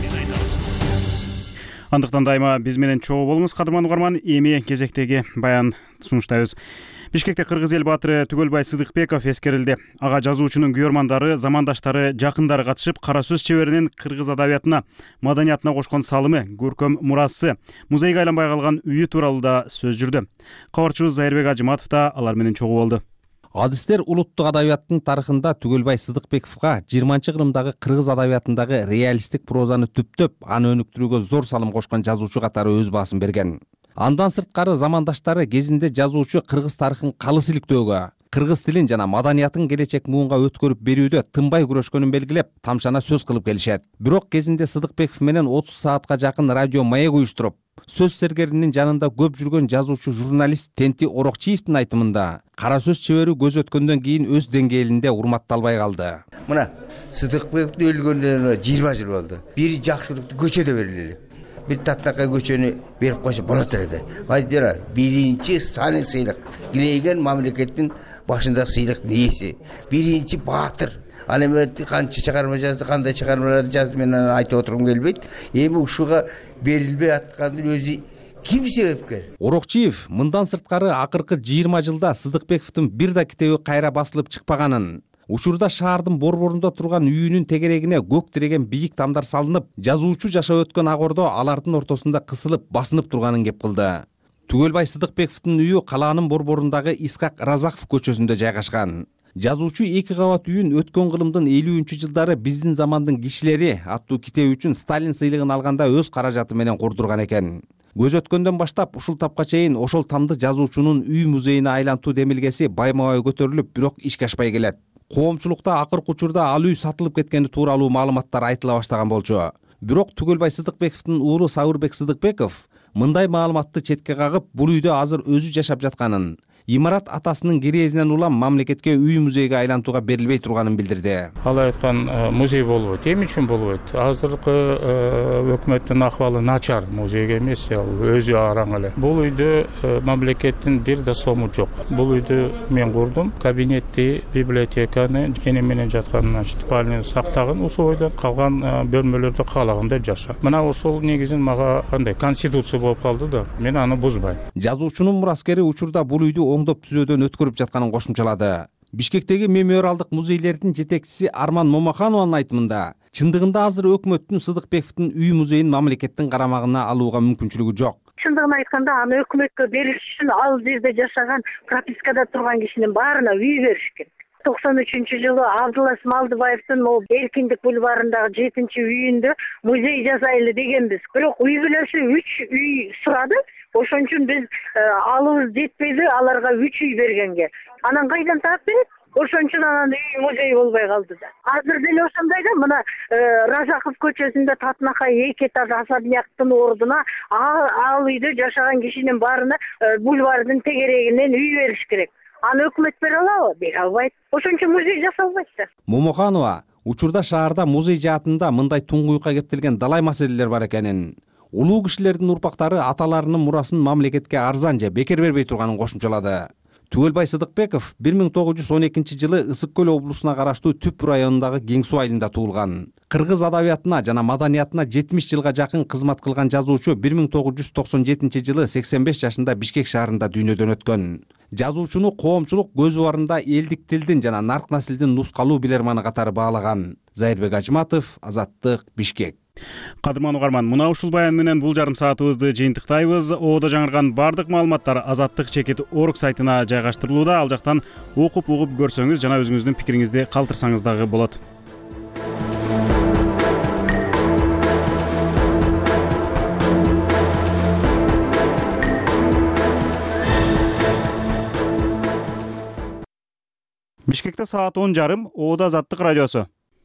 Андыктан дайыма биз менен чогуу болуңуз, кадырман угарман. Эми кезектеги баян сунуштайбыз. Бишкекте кыргыз эл баатыры Түгөлбай Сыдыкбеков эскерилди. Ага жазуучунун күйөрмандары, замандаштары, жакындары катышып, кара сөз чеберинин кыргыз адабиятына, маданиятына кошкон салымы, көркөм мурасы, музейге айланбай калган үйү тууралуу да сөз жүрдү. Кабарчыбыз Зайырбек Ажыматов да алар менен чогуу болду. Адистер улуттук адабияттын тарыхында Түгөлбай Сыдыкбековго жыйырманчы кылымдагы кыргыз адабиятындагы реалисттик прозаны түптөп, аны өнүктүрүүгө зор салым кошкон жазуучу катары өз баасын берген. Андан сырткары замандаштары кезинде жазуучу кыргыз тарыхын калыс иликтөөгө, кыргыз тилин жана маданиятын келечек муунга өткөрүп берүүдө тынбай күрөшкөнүн белгилеп, тамшана сөз кылып келишет. Бирок кезинде Сыдыкбеков менен отуз саатка жакын радио маек уюштуруп, сөз сергеринин жанында көп жүргөн жазуучу журналист Тенти Орокчиевдин айтымында, кара сөз чебери көз өткөндөн кийин өз деңгээлинде урматталбай калды. Мына Сыдыкбековдун өлгөнүнө жыйырма жыл болду. Бир жакшылыкты көчөдө берели. Бир таттакай көчөнү берип койсо болот эле. Айдыра биринчи Сталин сыйлык. Килейген мамлекеттин башындагы сыйлыктын ээси. Биринчи баатыр. Ал эми канча чыгарма жазды, кандай чыгармаларды жазды, мен аны айтып отургум келбейт. Эми ушуга берилбей аткандын өзү ким себепкер? Орокчиев мындан сырткары акыркы жыйырма жылда Сыдыкбековдун бир да китеби кайра басылып чыкпаганын, учурда шаардын борборунда турган үйүнүн тегерегине көк тиреген бийик тамдар салынып, жазуучу жашап өткөн ак ордо алардын ортосунда кысылып, басынып турганын кеп кылды. Түгөлбай Сыдыкбековдун үйү калаанын борборундагы Исхак Разаков көчөсүндө жайгашкан. Жазуучу эки кабат үйүн өткөн кылымдын элүүнчү жылдары биздин замандын кишилери аттуу китеби үчүн Сталин сыйлыгын алганда өз каражаты менен курдурган экен. Көз өткөндөн баштап ушул тапка чейин ошол тамды жазуучунун үй музейине айлантуу демилгеси байма-бай көтөрүлүп, бирок ишке ашпай келет. Коомчулукта акыркы учурда ал үй сатылып кеткени тууралуу маалыматтар айтыла баштаган болчу. Бирок Түгөлбай Сыдыкбековдун уулу Сабырбек Сыдыкбеков мындай маалыматты четке кагып, бул үйдө азыр өзү жашап жатканын, имарат атасынын кирээзинен улам мамлекетке үй музейге айлантууга берилбей турганын билдирди. Ал айткан музей болбойт. Эмне үчүн болбойт? Азыркы өкмөттүн акыбалы начар, музейге эмес, ал өзү араң эле. Бул үйдө мамлекеттин бир да сому жок. Бул үйдү мен курдум. Кабинетти, библиотеканы, эне менен жатканын спальня сактаган, ушул ойдон калган бөлмөлөрдө каалагандай жаша. Мына ошол негизин мага кандай конституция болуп калды да, мен аны бузбайм. Жазуучунун мураскери учурда бул үйдү оңдоп түзөөдөн өткөрүп жатканын кошумчалады. Бишкектеги мемориалдык музейлердин жетекчиси Арман Момаханованын айтымында, чындыгында азыр өкмөттүн Сыдыкбековдун үй музейин мамлекеттин карамагына алууга мүмкүнчүлүгү жок. Чындыгын айтканда, аны өкмөткө бериш үчүн ал жерде жашаган, пропискада турган кишинин баарына үй бериш керек. токсон үчүнчү жылы Абдулла Смалдыбаевдин могу Эркиндик бульварындагы жетинчи үйүндө музей жасайлы дегенбиз. Бирок үй бүлөсү үч үй сурады. Ошон үчүн биз алыбыз жетпейди аларга үч үй бергенге. Анан кайдан таап берет? ошон үчүн анан үй музей болбой калды да. Азыр деле ошондой да, мына Ражаков көчөсүндө Татынакай эки этаж особняктын ордуна ал үйдө жашаган кишинин баарына бульвардын тегерегинен үй бериш керек. Аны өкмөт бере алабы? Бере албайт. Ошон үчүн музей жасалбайт да. Момоханова учурда шаарда музей жаатында мындай туңгуюкка кептелген далай маселелер бар экенин, улуу кишилердин урпактары аталарынын мурасын мамлекетке арзан же бекер бербей турганын кошумчалады. Түгөлбай Сыдыкбеков бир миң тогуз жүз он экинчи жылы Ысык көл облусуна караштуу Түп районундагы Кең Суу айылында туулган. Кыргыз адабиятына жана маданиятына жетимиш жылга жакын кызмат кылган жазуучу бир миң тогуз жүз токсон жетинчи жылы сексен беш жашында Бишкек шаарында дүйнөдөн өткөн. Жазуучуну коомчулук көз убарында элдик тилдин жана нарк наслдин нускалуу билермани катары баалаган. Зайырбек Ажматов, Азаттык, Бишкек. Кадырман угарман, мына ушул баян менен бул жарым саатыбызды жыйынтыктайбыз. Оодо жаңырган бардык маалыматтар Азаттык чекит орг сайтына жайгаштырылууда. Ал жактан окуп угуп көрсөңүз жана өзүңүздүн пикириңизди калтырсаңыз дагы болот. Бишкекте саат он жарым, Оодо Азаттык радиосу.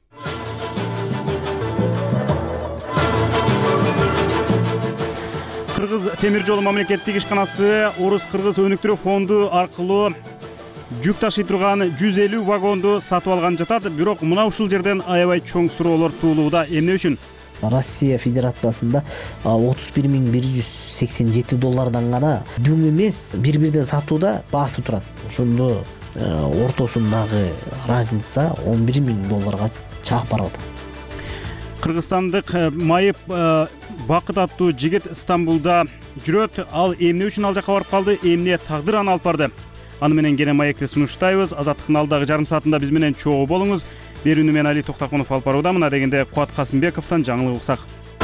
Кыргыз темир жолу мамлекеттик ишканасы Орус-Кыргыз өнүктүрүү фонду аркылуу жүк ташый турган жүз элүү вагонду сатып алган жатат. Бирок мына ушул жерден аябай чоң суроолор туулууда. Эмне үчүн? Россия Федерациясында отуз бир миң бир жүз сексен жети доллардан гана дүң эмес бир-бирден сатууда баасы турат. Ошондо ортосундагы разница он бир миң долларга чаап барып атат. Кыргызстандык майып Бакыт аттуу жигит Стамбулда жүрөт. Ал эмне үчүн ал жакка барып калды, эмне тагдыр аны алып барды? Аны менен кене маекти сунуштайбыз. Азаттыктын алдагы жарым саатында биз менен чогуу болуңуз. Берүүнү мен Али Токтокунов алып барууда. Мына дегенде Куат Касымбековдон жаңылык уксак.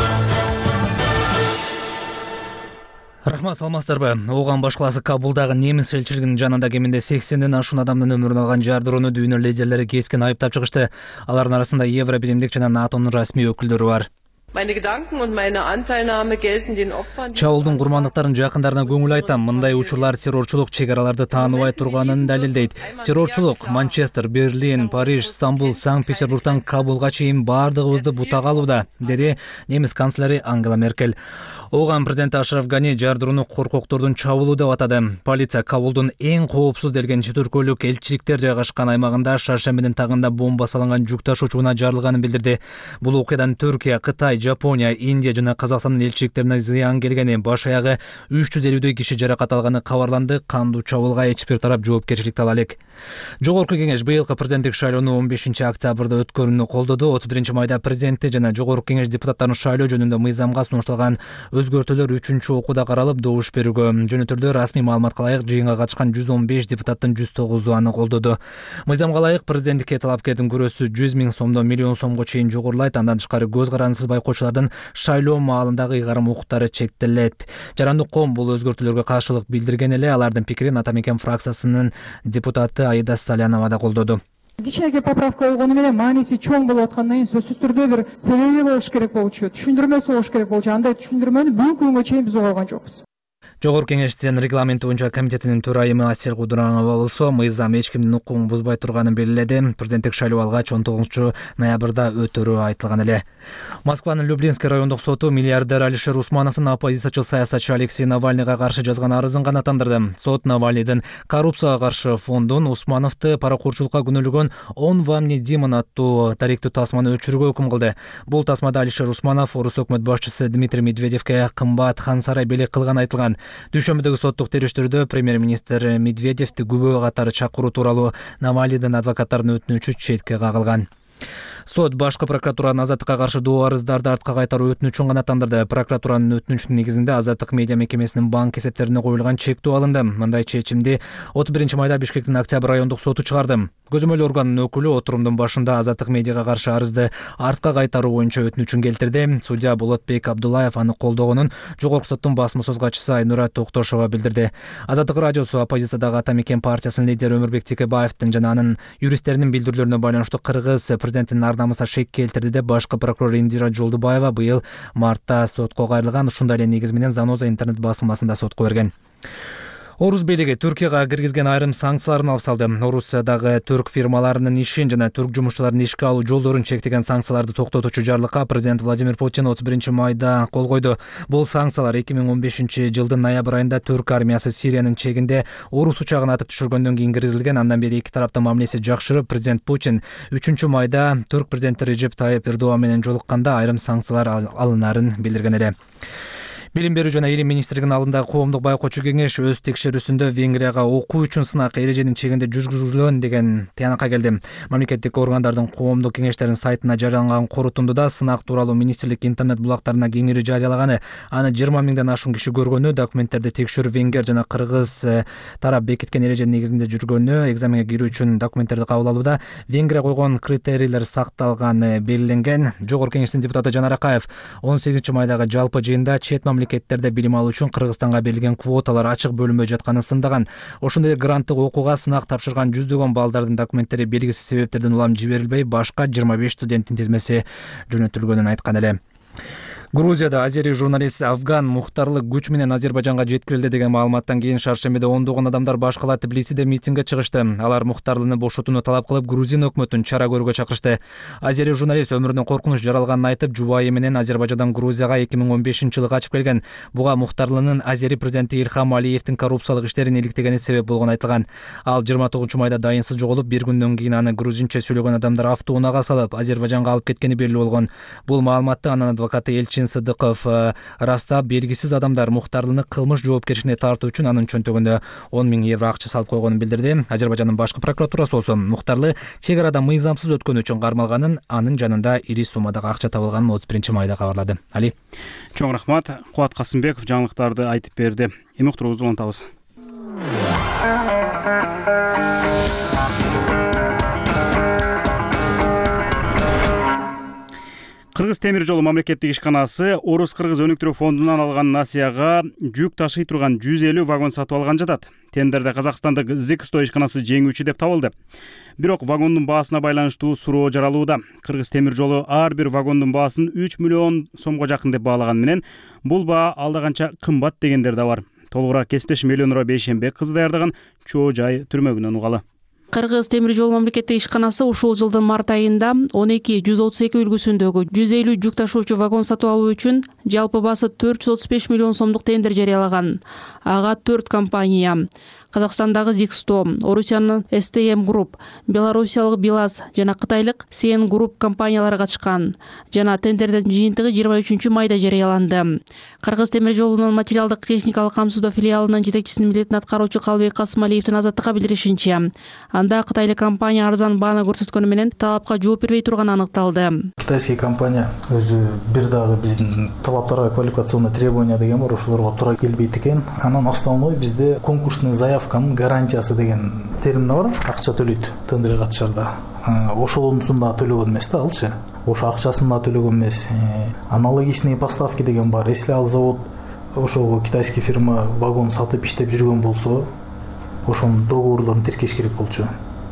Рахмат, саламатсыздарбы? Ооган башкаласы Кабулдагы немис элчилигинин жанында кеминде сексенден ашуун адамдын өмүрүн алган жардырууну дүйнө лидерлери кескен айыптап чыгышты. Алардын арасында Евро биримдик жана НАТОнун расмий өкүлдөрү бар. Чабуулдун курмандыктарын жакындарына көңүл айтам. Мындай учурлар террорчулук чек араларды тааныбай турганын далилдейт. Террорчулук Манчестер, Берлин, Париж, Стамбул, Санкт-Петербургтан Кабулга чейин баардыгыбызды бутак алууда, деди немис канцлери Ангела Меркель. Ооган президенти Ашраф Гани жардырууну коркоктордун чабуулу деп атады. Полиция Кабулдун эң коопсуз делген чет-өлкөлүк элчиликтер жайгашкан аймагында шаршембинин тагында бомба салынган жүк ташуучуна жарылганын билдирди. Бул окуядан Түркия, Кытай, Жапония, Индия жана Казакстандын элчиликтерине зыян келгени, баш аягы үч жүз элүүдөй киши жаракат алганы кабарланды. Кандуу чабуулга эч бир тарап жоопкерчиликти ала элек. Жогорку кеңеш быйылкы президенттик шайлоону он бешинчи октябрда өткөрүүнү колдоду. отуз биринчи майда президентти жана жогорку кеңеш депутаттарын шайлоо жөнүндө мыйзамга сунушталган өзгөртүүлөр үчүнчү окууда каралып, добуш берүүгө жөнөтүлдү. Расмий маалыматка ылайык жыйынга катышкан жүз он беш депутаттын жүз тогузу аны колдоду. Мыйзамга ылайык президенттикке талапкердин көрөсү жүз миң сомдон миллион сомго чейин жогорулайт. Андан тышкары көз карандысыз байкоочулардын шайлоо маалындагы ыйгарым укуктары чектелет. Жарандык коом бул өзгөртүүлөргө каршылык билдирген эле. Алардын пикирин Ата Мекен фракциясынын депутаты Аида Салянова да колдоду. Кичинекей поправка болгону менен мааниси чоң болуп аткандан кийин сөзсүз түрдө бир себеби болуш керек болчу, түшүндүрмөсү болуш керек болчу. Андай түшүндүрмөнү бүгүнкү күнгө чейин биз уга алган жокпуз. Жогорку кеңештин регламенти боюнча комитетинин төрайымы Асел Кудуранова болсо, мыйзам эч кимдин укугун бузбай турганын белгиледи. Президенттик шайлоо алгач он тогузунчу ноябрда өтөрү айтылган эле. Москванын Люблинский райондук соту миллиардер Алишер Усмановдун оппозициячыл саясатчы Алексей Навальныйга каршы жазган арызын канааттандырды. Сот Навальныйдын коррупцияга каршы фондун Усмановду паракурчулукка күнөөлөгөн «Он вам не Димон» аттуу тарихтүү тасманы өчүрүүгө өкүм кылды. Бул тасмада Алишер Усманов орус өкмөт башчысы Дмитрий Медведевке кымбат хан сарай белек кылган айтылган. Дүйшөмбүдөгү соттук териштирүүдө премьер-министр Медведевди күбө катары чакыруу тууралуу Навальныйдын адвокаттарынын өтүнүчү четке кагылган. Сот башкы прокуратуранын азаттыкка каршы доо арыздарды артка кайтаруу өтүнүчүн канааттандырды. Прокуратуранын өтүнүчүнүн негизинде Азаттык медиа мекемесинин банк эсептерине коюлган чектөө алынды. Мындай чечимди отуз биринчи майда Бишкектин Октябрь райондук соту чыгарды. Көзөмөл органынын өкүлү отурумдун башында Азаттык медиага каршы арызды артка кайтаруу боюнча өтүнүчүн келтирди. Судья Болотбек Абдуллаев аны колдогонун жогорку соттун басма сөз катчысы Айнура Токтошова билдирди. Азаттык радиосу оппозициядагы Ата Мекен партиясынын лидери Өмүрбек Текебаевдин жана анын юристтеринин билдирүүлөрүнө байланыштуу Кыргыз президентинин ар намысына шек келтирди деп башкы прокурор Индира Жолдубаева быйыл мартта сотко кайрылган. Ушундай эле негиз менен Заноза интернет басылмасында сотко берген. Орус бийлиги Түркияга киргизген айрым санкцияларын алып салды. Орусиядагы түрк фирмаларынын ишин жана түрк жумушчуларын ишке алуу жолдорун чектеген санкцияларды токтотуучу жарлыкка президент Владимир Путин отуз биринчи майда кол койду. Бул санкциялар эки миң он бешинчи жылдын ноябрь айында түрк армиясы Сириянын чегинде орус учагын атып түшүргөндөн кийин киргизилген. Андан бери эки тараптын мамилеси жакшырып, президент Путин үчүнчү майда түрк президенти Режеп Тайып Эрдоган менен жолукканда айрым санкциялар алынарын билдирген эле. Билим берүү жана илим министрлигинин алдындагы коомдук байкоочу кеңеш өз текшерүүсүндө Венгрияга окуу үчүн сынак эреженин чегинде жүргүзүлгөн деген тыянакка келди. Мамлекеттик органдардын коомдук кеңештеринин сайтына жарыяланган корутундуда сынак тууралуу министрлик интернет булактарына кеңири жарыялаганы, аны жыйырма миңден ашуун киши көргөнү, документтерди текшерүү венгер жана кыргыз тарап бекиткен эреженин негизинде жүргөнү, экзаменге кирүү үчүн документтерди кабыл алууда Венгрия койгон критерийлер сакталганы белгиленген. Жогорку кеңештин депутаты Жанар Акаев он сегизинчи майдагы жалпы жыйында чет мамлекеттерде билим алуу үчүн Кыргызстанга берилген квоталар ачык бөлүнбөй жатканын сындаган. Ошондой гранттык окууга сынак тапшырган жүздөгөн балдардын документтери белгисиз себептерден улам жиберилбей, башка жыйырма беш студенттин тизмеси жөнөтүлгөнүн айткан эле. Грузияда азери журналист Афган мухтарлык күч менен Азербайжанга жеткирилди деген маалыматтан кийин шаршембиде ондогон адамдар баш кала Тбилисиде митингге чыгышты. Алар мухтарлыны бошотууну талап кылып, Грузин өкмөтүн чара көрүүгө чакырышты. Азери журналист өмүрүнө коркунуч жаралганын айтып, жубайы менен Азербайжандан Грузияга эки миң он бешинчи жылы качып келген. Буга мухтарлынын азери президенти Илхам Алиевдин коррупциялык иштерин иликтегени себеп болгону айтылган. Ал жыйырма тогузунчу майда дайынсыз жоголуп, бир күндөн кийин аны грузинче сүйлөгөн адамдар автоунаага салып, Азербайжанга алып кеткени белгилүү болгон. Бул маалыматты анын адвокаты Элчин Сыдыков растап, белгисиз адамдар мухтарлыны кылмыш жоопкерчилигине тартуу үчүн анын чөнтөгүндө он миң евро акча салып койгонун билдирди. Азербайжандын башкы прокуратурасы болсо мухтарлы чек арада мыйзамсыз өткөнү үчүн кармалганын, анын жанында ири суммадагы акча табылганын отуз биринчи майда кабарлады. Али. Чоң рахмат. Кубат Касымбеков жаңылыктарды айтып берди. Эми уктуруубузду улантабыз. Кыргыз темир жолу мамлекеттик ишканасы Орус Кыргыз өнүктүрүү фондунан алган насыяга жүк ташый турган жүз элүү вагон сатып алган жатат. Тендерде Казакстандык Зиксто ишканасы жеңүүчү деп табылды. Бирок вагондун баасына байланыштуу суроо жаралууда. Кыргыз темир жолу ар бир вагондун баасын үч миллион сомго жакын деп баалаган менен бул баа алда канча кымбат дегендер да бар. Толугураак кесиптешим Элеонора Бейшембек кызы даярдаган Чоо жай түрмөгүнөн угалы. Кыргыз темир жол мамлекеттик ишканасы ушул жылдын март айында он эки жүз отуз эки үлгүсүндөгү жүз элүү жүк ташуучу вагон сатып алуу үчүн жалпы баасы төрт жүз отуз беш миллион сомдук тендер жарыялаган. Ага төрт компания: Казакстандагы Зиксто, Орусиянын эс тэ эм Group, Белоруссиялык Билаз жана Кытайлык Сен Group компаниялары катышкан. Жана тендердин жыйынтыгы жыйырма үчүнчү майда жарыяланды. Кыргыз темир жолунун материалдык техникалык камсыздоо филиалынын жетекчисинин милдетин аткаруучу Калыбек Касымалиевдин азаттыкка билдиришинче, анда кытайлык компания арзан бааны көрсөткөнү менен талапка жооп бербей турганы аныкталды. Китайский компания өзү бир дагы биздин талаптарга квалификационный требования деген бар, ошолорго туура келбейт экен. Анан основной бизде конкурсный заявканын гарантиясы деген термин бар. Акча төлөйт тендерге катышарда. Ошолонусун да төлөгөн эмес да алчы. Ошо акчасын да төлөгөн эмес. Аналогичные поставки деген бар. Если ал завод ошого китайский фирма вагон сатып иштеп жүргөн болсо, ошонун договорлорун тиркеш керек болчу.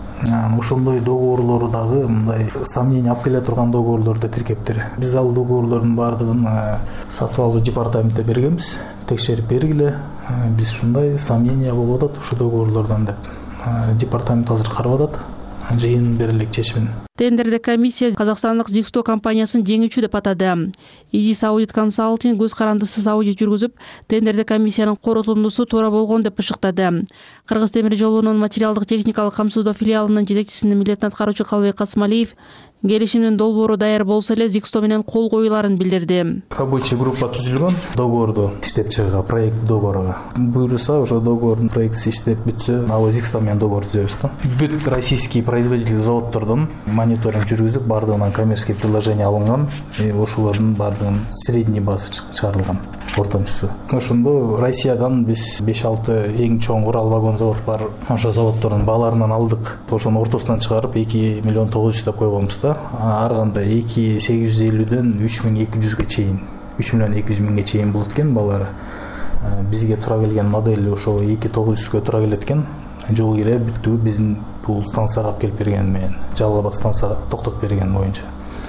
Ошондой договорлору дагы мындай сомнение алып келе турган договорлорду тиркептир. Биз ал договорлордун баардыгын сатып алуу департаментине бергенбиз, текшерип бергиле. Биз ушундай сомнение болуп атат ушу договорлордон деп. Департамент азыр карап атат, жыйын берилик чечимин. Тендерде комиссия Казакстандык Зиксто компаниясын жеңүүчү деп атады. Идис Аудит Консалтинг көз карандысыз аудит жүргүзүп, тендерде комиссиянын корутундусу туура болгон деп ышыктады. Кыргыз темир жолунун материалдык техникалык камсыздоо филиалынын жетекчисинин милдетин аткаруучу Калыбек Касымалиев келишимдин долбоору даяр болсо эле Зиксто менен кол коюларын билдирди. Рабочий группа түзүлгөн, договорду иштеп чыгууга, проект договоруга. Буюрса, ошо договордун проектиси иштеп бүтсө, ал Зиксто менен договор түзөбүз да. Бүт российский производитель заводдордун мониторинг жүргүзүп, бардыгынан коммерческий предложение алынган, ошолордун бардыгын средний баасы чыгарылган, ортомчусу. Ошондо Россиядан биз беш алты эң чоң Урал вагон завод бар. Ошо заводдордун бааларынан алдык. Ошонун ортосунан чыгарып эки миллион тогуз жүз деп койгонбуз да. Ар кандай эки сегиз жүз элүүдөн үч миң эки жүзгө чейин, үч миллион эки жүз миңге чейин болот экен баалары. Бизге туура келген модель ошо эки тогуз жүзгө туура келет экен. Жол кире бүттү биздин бул станцияга алып келип берген менен, Жалал Абад станцияга токтотуп берген боюнча.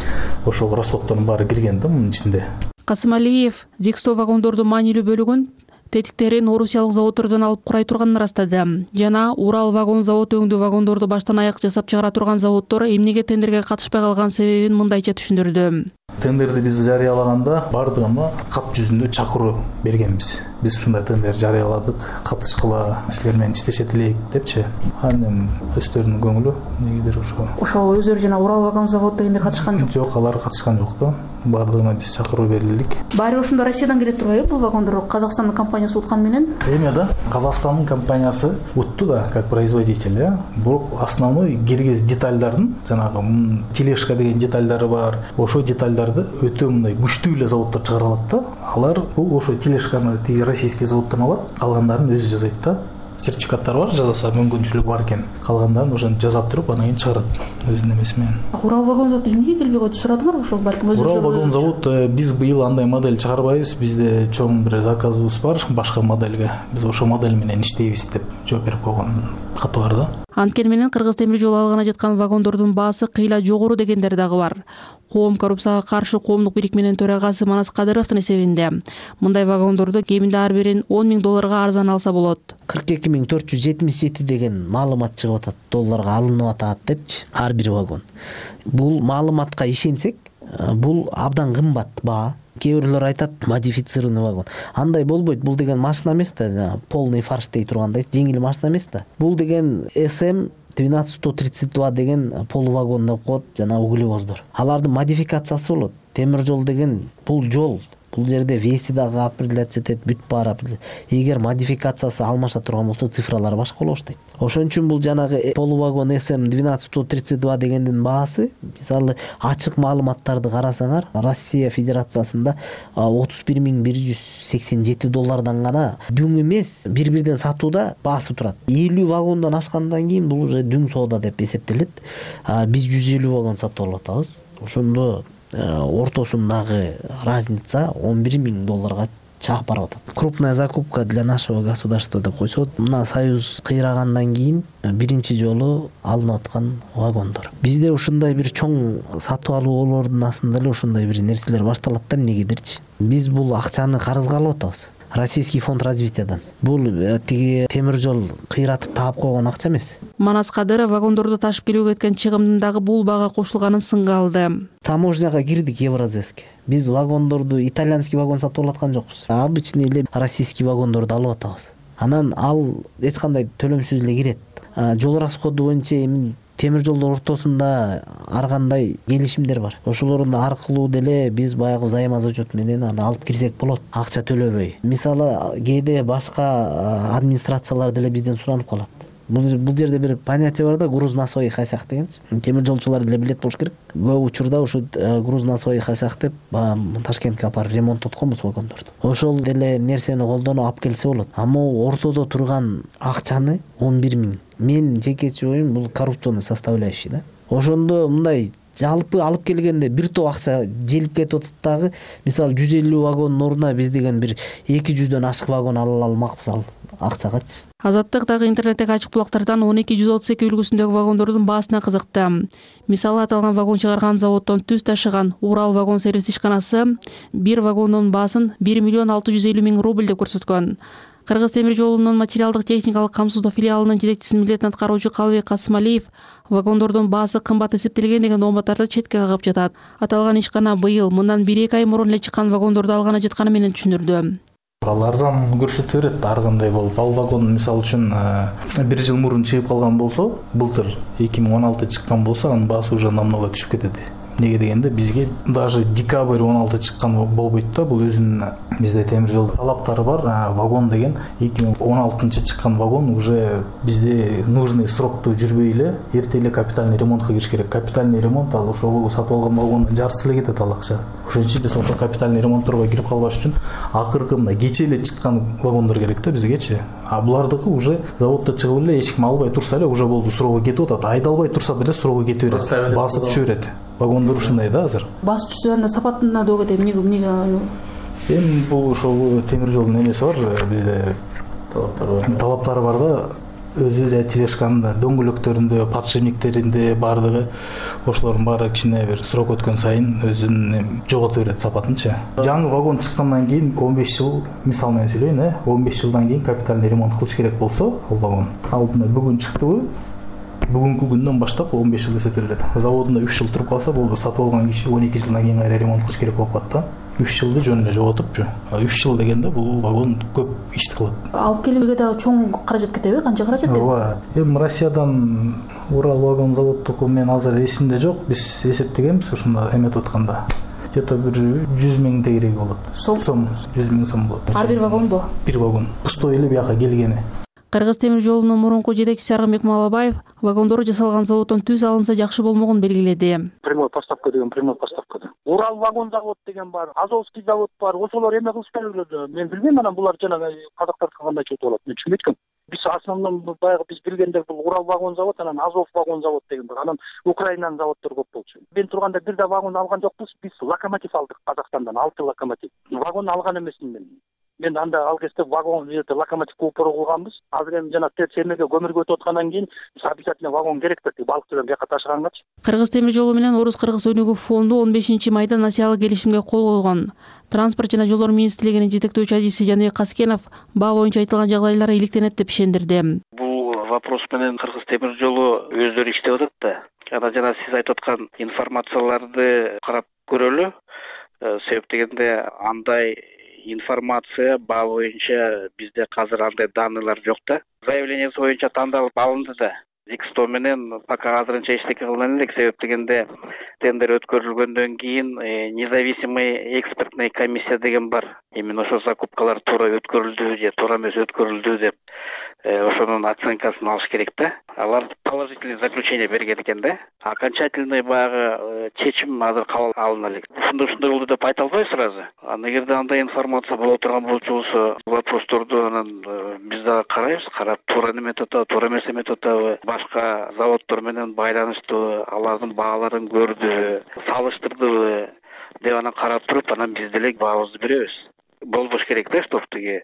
Ошол расходдордун баары кирген да мунун ичинде. Касымалиев Зиксто вагондордун маанилүү бөлүгүн тетиктерин орусиялык заводдордон алып курай турганын ырастады жана Урал вагон завод өңдүү вагондорду баштан аяк жасап чыгара турган заводдор эмнеге тендерге катышпай калган себебин мындайча түшүндүрдү. Тендерди биз жарыялаганда бардыгына кат жүзүндө чакыруу бергенбиз. Биз ушундай тендер жарыяладык, катышкыла, силер менен иштешет элек депчи. Анан өздөрүнүн көңүлү негедир ошо. Ошол өздөрү жана Урал вагон завод дегендер катышкан жок. Жок, алар катышкан жок да. Бардыгына биз чакыруу берилдик. Баары ошондо Россиядан келет турбайбы бул вагондор? Казакстандын компаниясы уткан менен? Эме да, Казакстандын компаниясы утту да, как производитель, э. Бирок основной киргиз детальдардын, жанагы тележка деген детальдары бар. Ошо детальдарды өтө мындай күчтүү эле заводдор чыгара алат да. Алар бул ошо тележканы тиги российский заводдон алат, калгандарын өзү жасайт да. Сертификаттар бар, жасаса мүмкүнчүлүк бар экен. Калгандарын ошону жасап туруп, анан кийин чыгарат өзүнүн эмеси менен. Урал вагон заводу эмнеге келбей койду сурадыңарбы ошол балким өзү? Урал вагон завод биз быйыл андай модель чыгарбайбыз. Бизде чоң бир заказыбыз бар башка модельге. Биз ошол модель менен иштейбиз деп жооп берип койгон каты бар да. Анткени менен Кыргыз темир жолу алгана жаткан вагондордун баасы кыйла жогору дегендер дагы бар. Коом коррупцияга каршы коомдук бирикменин төрагасы Манас Кадыровдун эсебинде мындай вагондорду кеминде ар бирин он миң долларга арзан алса болот. кырк эки миң төрт жүз жетимиш жети деген маалымат чыгып атат, долларга алынып атат депчи ар бир вагон. Бул маалыматка ишенсек, бул абдан кымбат баа. Кээ бирлер айтат модифицированный вагон. Андай болбойт. Бул деген машина эмес да, полный фарш дей тургандай, жеңил машина эмес да. Бул деген эс эм двенадцать сто тридцать два деген полувагон деп коет, жана углевоздор. Алардын модификациясы болот. Темир жол деген бул жол. Бул жерде веси дагы определяться этет, бүт баары. Эгер модификациясы алмаша турган болсо, цифралары башка боло баштайт. Ошон үчүн бул жанагы полувагон эс эм двенадцать сто тридцать два дегендин баасы, мисалы ачык маалыматтарды карасаңар, Россия Федерациясында отуз бир миң бир жүз сексен жети доллардан гана дүң эмес, бир-бирден сатууда баасы турат. элүү вагондон ашкандан кийин бул уже дүң соода деп эсептелет. Биз жүз элүү вагон сатып алып атабыз. Ошондо ортосундагы разница он бир миң долларга чаап барып атат. Крупная закупка для нашего государства деп койсо, мына союз кыйрагандан кийин биринчи жолу алынып аткан вагондор. Бизде ушундай бир чоң сатып алуулордун астында эле ушундай бир нерселер башталат да, эмнегедирчи. Биз бул акчаны карызга алып атабыз. Российский фонд развитиядан. Бул тиги темир жол кыйратып таап койгон акча эмес. Манас Кадыров вагондорду ташып келүүгө кеткен чыгымдын дагы бул бага кошулганын сынга алды. Таможняга кирдик Евразеске. Биз вагондорду итальянский вагон сатып алып аткан жокпуз. Обычный эле российский вагондорду алып атабыз. Анан ал эч кандай төлөмсүз эле кирет. Жол расходу боюнча эми темир жолдор ортосунда ар кандай келишимдер бар. Ошолордун аркылуу деле биз баягы взаимозачет менен аны алып кирсек болот, акча төлөбөй. Мисалы, кээде башка администрациялар деле бизден суранып калат. Бул жерде бир понятие бар да, груз на своих осях дегенчи. Темир жолчулар деле билет болуш керек. Көп учурда ушу груз на своих осях деп Ташкентке апарып ремонттотконбуз вагондорду. Ошол деле нерсени колдонуп алып келсе болот. Ама ортодо турган акчаны он бир миң. Мен жекечи оюм бул коррупционный составляющий да. Ошондо мындай жалпы алып келгенде бир топ акча желип кетип атат дагы. Мисалы жүз элүү вагондун ордуна биз деген бир эки жүздөн ашык вагон ала алмакпыз ал акчагачы. Азаттык дагы интернеттеги ачык булактардан он эки жүз отуз эки үлгүсүндөгү вагондордун баасына кызыкты. Мисалы, аталган вагон чыгарган заводдон түз ташыган Урал вагон сервис ишканасы бир вагондун баасын бир миллион алты жүз элүү миң рубль деп көрсөткөн. Кыргыз темир жолунун материалдык техникалык камсыздоо филиалынын жетекчисинин милдетин аткаруучу Калыбек Касымалиев вагондордун баасы кымбат эсептелген деген ооматтарды четке кагып жатат. Аталган ишкана быйыл мындан бир эки ай мурун эле чыккан вагондорду алганы жатканы менен түшүндүрдү. Ал арзан көрсөтө берет ар кандай болуп. Ал вагон мисалы үчүн бир жыл мурун чыгып калган болсо, былтыр эки миң он алты чыккан болсо, анын баасы уже намного түшүп кетет. Неге дегенде бизге даже декабрь он алты чыккан болбойт да, бул өзүнүн бизде темир жол талаптары бар. Вагон деген эки миң он алтынчы чыккан вагон уже бизде нужный срокто жүрбөй эле эрте эле капитальный ремонтко кириш керек. Капитальный ремонт ал ошого сатып алган вагондун жартысы эле кетет ал акча. Ошон үчүн биз ошо капитальный ремонтторго кирип калбаш үчүн акыркы мына кече эле чыккан вагондор керек да бизгечи. А булардыкы уже заводдо чыгып эле эчким албай турса эле уже болду, срогу кетип атат. Айдалбай турса деле срогу кетип берет. Басып түшө берет. Вагондор ушундай да азыр. Басып түшсө анда сапатына да кетет. Эмнеге эмнеге? Эми бул ошол темир жолдун эмеси бар, бизде талаптары бар. Талаптары бар да, өзү да тележканында дөңгөлөктөрүндө подшипниктеринде баардыгы ошолордун баары кичине бир срок өткөн сайын өзүн жогото берет сапатынчы. Жаңы вагон чыккандан кийин он беш жыл, мисал менен сүйлөйүн, э он беш жылдан кийин капитальный ремонт кылыш керек болсо, ал вагон алдына бүгүн чыктыбы, бүгүнкү күндөн баштап он беш жыл эсептелет. Заводунда үч жыл туруп калса болду, сатып алган киши он эки жылдан кийин кайра ремонт кылыш керек болуп калат да. үч жылды жөн эле жоготупчу. үч жыл дегенде бул вагон көп ишти кылат. Алып келүүгө дагы чоң каражат кетеби? Канча каражат кетет? Ооба. Эми Россиядан Урал вагон заводдуку мен азыр эсимде жок. Биз эсептегенбиз ушунда эметип атканда. Где-то бир жүз миң тегереги болот. Сом, жүз миң сом болот. Ар бир вагонбу? Бир вагон. Пустой эле бияка келгени. Кыргыз темир жолунун мурунку жетекчиси Аргынбек Малабаев вагондор жасалган заводдон түз алынса жакшы болмогун белгиледи. Прямой поставка деген прямой поставкада. Урал вагон завод деген бар, Азовский завод бар. Ошолор эме кылышпай эле. Мен билбейм, анан булар жана казактар кандай чөтүп алат. Мен түшүнбөй эткем. Биз основном баягы биз билгендер бул Урал вагон завод, анан Азов вагон завод деген бар. Анан Украинанын заводдору көп болчу. Мен турганда бир да вагон алган жокпуз. Биз локомотив алдык Казакстандан, алты локомотив. Вагон алган эмесмин мен. Мен анда ал кезде вагон локомотив купору кылганбыз. Азыр эми жана темеге көмүргө өтүп аткандан кийин обязательно вагон керек да, балыктардан бияка ташыгангачы. Кыргыз темир жолу менен Орус Кыргыз өнүгүү фонду он бешинчи майда насыялуу келишимге кол койгон. Транспорт жана жолдор министрлигинин жетектөөчү адиси Жаныбек Каскенов баа боюнча айтылган жагдайлар иликтенет деп ишендирди. Бул вопрос менен Кыргыз темир жолу өздөрү иштеп атат да. Ана жана сиз айтып аткан информацияларды карап көрөлү. Себеп дегенде андай информация баа боюнча бизде азыр андай данныйлар жок да. Заявлениясы боюнча тандалып алынды да. Эксто менен пока азырынча эчтеке кылган элек. Себеп дегенде тендер өткөрүлгөндөн кийин независимый экспертный комиссия деген бар. Именно ошо закупкалар туура өткөрүлдү же туура эмес өткөрүлдү деп ошонун оценкасын алыш керек да. Алар положительный заключение берген экен да. Окончательный баягы чечим азыр кабыл алына элек. Ушундай ушундай болду деп айта албайбыз сразу. Анда эгерде андай информация боло турган болчу, вопросторду анан биз дагы карайбыз, карап туура эметип атабы, туура эмес эметип атабы, башка заводдор менен байланыштуу, алардын бааларын көрдүбү, салыштырдыбы деп анан карап туруп, анан биз деле баабызды беребиз. Болбош керек да, чтоб тиги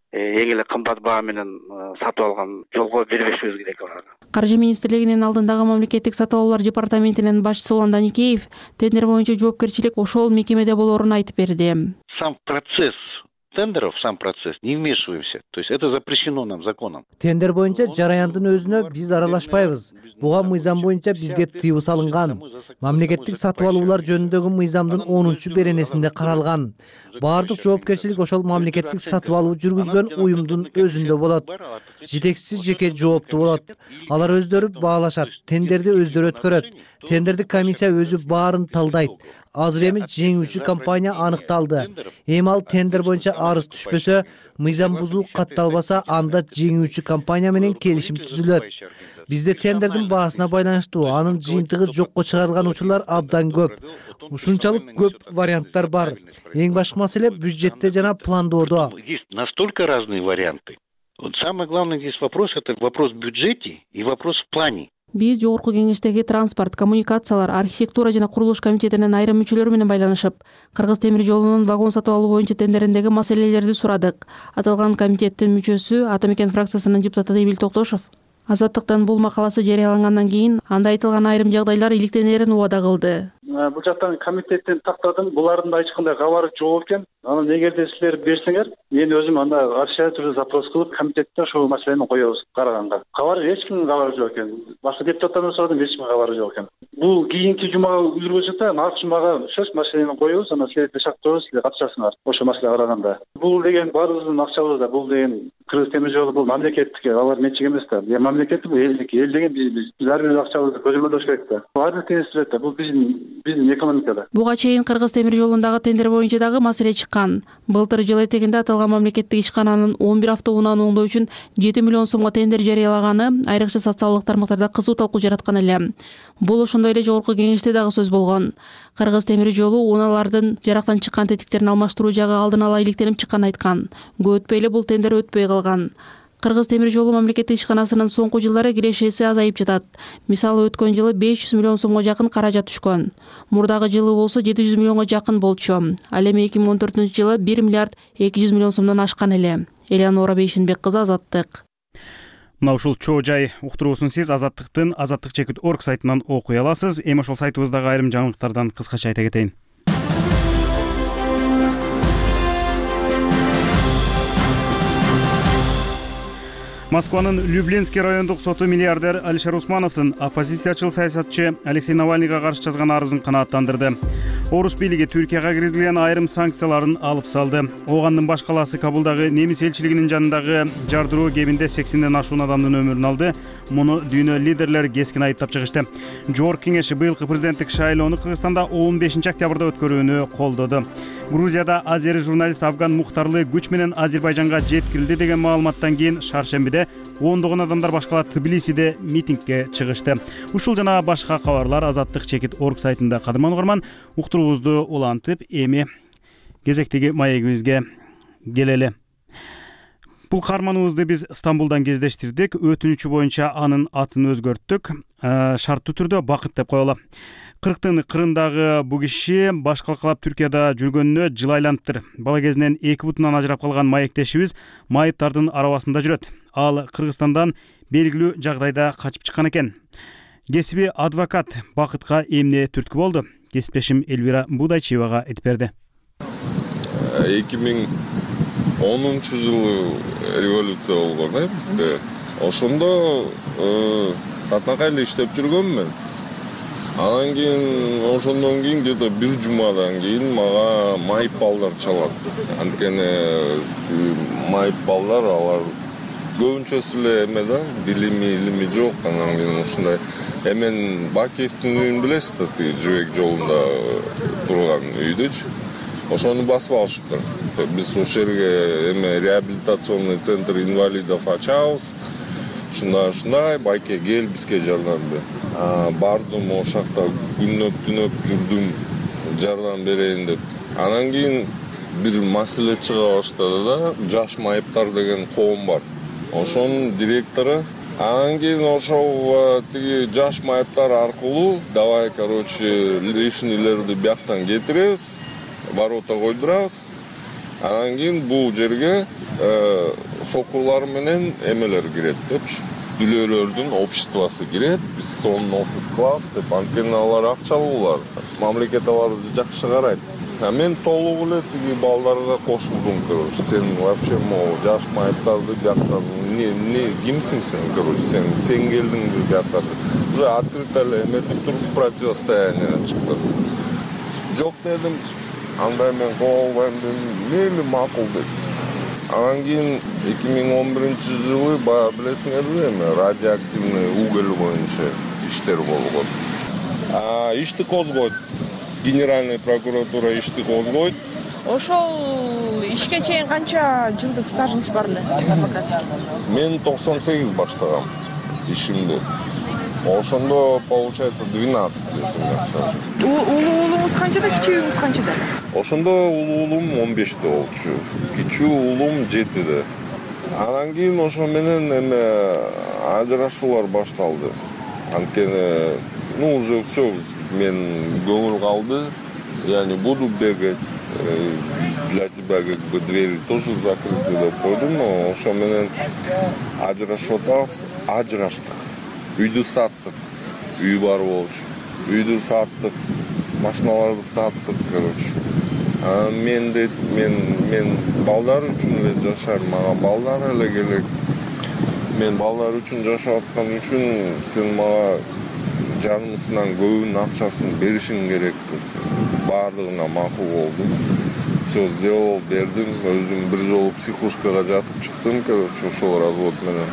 эң эле кымбат баа менен сатып алган жолго бербешибиз керек аларды. Каржы министрлигинин алдындагы мамлекеттик сатып алуулар департаментинин башчысы Улан Даникеев тендер боюнча жоопкерчилик ошол мекемеде болоорун айтып берди. Сам процесс тендеров, сам процесс, не вмешиваемся. То есть это запрещено нам законом. Тендер боюнча жараяндын өзүнө биз аралашпайбыз. Буга мыйзам боюнча бизге тыюу салынган. Мамлекеттик сатып алуулар жөнүндөгү мыйзамдын онунчу беренесинде каралган. Баардык жоопкерчилик ошол мамлекеттик сатып алуу жүргүзгөн уюмдун өзүндө болот. Жетекчиси жеке жооптуу болот. Алар өздөрү баалашат, тендерди өздөрү өткөрөт. Тендерди комиссия өзү баарын талдайт. Азыр эми жеңүүчү компания аныкталды. Эми ал тендер боюнча арыз түшпөсө, мыйзам бузуу катталбаса, анда жеңүүчү компания менен келишим түзүлөт. Бизде тендердин баасына байланыштуу анын жыйынтыгы жокко чыгарылган учурлар абдан көп. Ушунчалык көп варианттар бар. Эң башкы маселе бюджетте жана пландоодо. Есть настолько разные варианты. Вот самый главный здесь вопрос — это вопрос в бюджете и вопрос в плане. Биз жогорку кеңештеги транспорт, коммуникациялар, архитектура жана курулуш комитетинин айрым мүчөлөрү менен байланышып, Кыргыз темир жолунун вагон сатып алуу боюнча тендериндеги маселелерди сурадык. Аталган комитеттин мүчөсү Атамекен фракциясынын депутаты Эмил Токтошов Азаттыктан бул макаласы жарыялангандан кийин анда айтылган айрым жагдайлар иликтенерин убада кылды. Бул жактан комитеттен тактадым, булардын да эч кандай кабары жок экен. Анан эгерде силер берсеңер, мен өзүм анда арча түрдө запрос кылып комитетте ошол маселени коебуз караганга. Кабары эч кимдин кабары жок экен. Башка депутаттардан сурадым, эч кимдин кабары жок экен. Бул кийинки жумага үлгүрбөсөк да, наркы жумага сөз маселени коебуз, анан силерди шарттообуз, силер катышасыңар ошол маселе караганда. Бул деген баарыбыздын акчабыз да, бул деген Кыргыз темир жолу бул мамлекеттик, алар менчик эмес да. Я мамлекеттик, бул элдик, эл деген биз биз ар бир акчабызды көзөмөлдөш керек да. Баары теңестирет да, бул биздин биздин экономикада. Буга чейин Кыргыз темир жолундагы тендер боюнча дагы маселе чыккан. Былтыр жыл этегинде аталган мамлекеттик ишкананын он бир автобунан оңдоо үчүн жети миллион сомго тендер жарыялаганы айрыкча социалдык тармактарда кызуу талкуу жараткан эле. Бул ошондой эле жогорку кеңеште дагы сөз болгон. Кыргыз темир жолу унаалардын жарактан чыккан тетиктерин алмаштыруу жагы алдын ала иликтенип чыкканын айткан. Көп өтпөй эле бул тендер өтпөй калган. Кыргыз темир жолу мамлекеттик ишканасынын соңку жылдары кирешеси азайып жатат. Мисалы өткөн жылы беш жүз миллион сомго жакын каражат түшкөн. Мурдагы жылы болсо жети жүз миллионго жакын болчу. Ал эми эки миң он төртүнчү жылы бир миллиард эки жүз миллион сомдон ашкан эле. Элеонора Бейшенбек кызы, Азаттык. Мына ушул чоо жай уктуруусун сиз Азаттыктын азаттык чекит орг сайтынан окуй аласыз. Эми ошол сайтыбыздагы айрым жаңылыктардан кыскача айта кетейин. Москванын Люблинский райондук соту миллиардер Алишер Усмановдун оппозициячыл саясатчы Алексей Навальныйга каршы жазган арызын канааттандырды. Орус бийлиги Түркияга киргизилген айрым санкцияларын алып салды. Огандын баш калаасы Кабулдагы немис элчилигинин жанындагы жардыруу кебинде сексенден ашуун адамдын өмүрүн алды. Муну дүйнө лидерлери кескин айыптап чыгышты. Жогорку кеңеши быйылкы президенттик шайлоону Кыргызстанда он бешинчи октябрда өткөрүүнү колдоду. Грузияда азери журналист Афган Мухтарлы күч менен Азербайжанга жеткирилди деген маалыматтан кийин шаршембиде ондогон адамдар башкала Тбилисиде митингге чыгышты. Ушул жана башка кабарлар азаттык чекит орг сайтында. Кадырман угарман, уктуруубузду улантып, эми кезектеги маегибизге келели. Бул каарманыбызды биз Стамбулдан кездештирдик. Өтүнүчү боюнча анын атын өзгөрттүк. Шарттуу түрдө Бакыт деп коелу. Кырктын кырындагы бул киши баш калкалап Түркияда жүргөнүнө жыл айланыптыр. Бала кезинен эки бутунан ажырап калган маектешибиз майыптардын арабасында жүрөт. Ал Кыргызстандан белгилүү жагдайда качып чыккан экен. Кесиби адвокат. Бакытка эмне түрткү болду? Кесиптешим Элвира Будайчиевага айтып берди. эки миң онунчу жылы революция болгон да бизде. Ошондо татнакай эле иштеп жүргөмүн. Анан кийин ошондон кийин где-то бир жумадан кийин мага майып балдар чалат. Анткени майып балдар алар көбүнчөсү эле эме да, билими, илими жок. Анан кийин ушундай эмен Бакиевдин үйүн билесиз да, тиги Жибек жолунда турган үйдүчү. Ошону басып алышыптыр. Биз ошол жерге эме реабилитационный центр инвалидов ачабыз. Ушундай ушундай байке кел бизге жардам бер. Бардым ошол жакта күнөп түнөп жүрдүм, жардам берейин деп. Анан кийин бир маселе чыга баштады да, жаш майыптар деген коом бар. Ошонун директору. Анан кийин ошол тиги жаш майыптар аркылуу давай, короче, лишнийлерди бияктан кетиребиз, ворота койдурабыз. Анан кийин бул жерге сокурлар менен эмелер кирет депчи. Дүлөөлөрдүн обществосы кирет, биз сонун офис кылабыз деп. Анткени алар акчалуулар, мамлекет аларды жакшы карайт. А мен толук эле тиги балдарга кошулдум, короче. Сен вообще могу жаш майыптарды бияктан не не кимсиң сен, короче, сен сен келдиң бияктан. Уже открыто эле эметип туруп противостояние чыкты. Жок дедим. Андай мен кол бердим, мейли макул деп. Анан кийин эки миң он биринчи жылы баягы билесиңерби эми радиоактивный уголь боюнча иштер болгон. А ишти козгойт. Генеральный прокуратура ишти козгойт. Ошол ишке чейин канча жылдык стажыңыз бар эле адвокат? Мен токсон сегиз баштагам ишимди. Ошондо получается двенадцать лет у меня стаж. Улуу уулуңуз канчада, кичүүңүз канчада? Ошондо улуу уулум он беште болчу, кичүү уулум жетиде. Анан кийин ошо менен эме ажырашуулар башталды. Анткени, ну уже все, мен көңүл калды. Я не буду бегать, для тебя как бы двери тоже закрыты деп койдум, но ошо менен ажырашып атабыз, ажыраштык. Үйдү саттык, үй бар болчу. Үйдү саттык, машиналарды саттык, короче. А мен де мен мен балдар үчүн эле жашайм, мага балдар эле керек. Мен балдар үчүн жашап аткан үчүн сен мага жарымысынан көбүнүн акчасын беришиң керек деп. Бардыгына макул болдум. Все сделал, бердим. Өзүм бир жолу психушкага жатып чыктым, короче, ошол развод менен.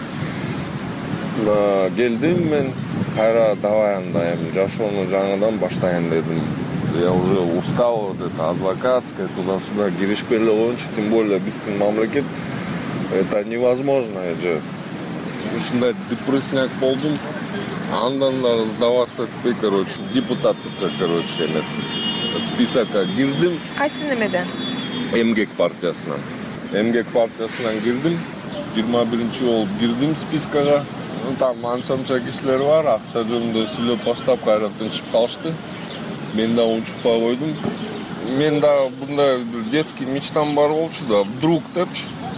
Келдим мен, кайра давай анда эми жашоону жаңыдан баштайын дедим. Я уже устал от этой адвокатской туда-сюда киришпей эле коеюнчу, тем более биздин мамлекет это невозможно же. Ушундай депрессияк болдум. Андан да сдаваться этпей, короче, депутаттыкка, короче, эме списокко кирдим. Кайсы немеден? Эмгек партиясынан. Эмгек партиясынан кирдим. жыйырма биринчи болуп кирдим спискага. Там анча-мынча кишилер бар, акча жөнүндө сүйлөп баштап кайра тынчып калышты. Мен да унчукпай койдум. Мен да мындай детский мечтам бар болчу да, вдруг депчи.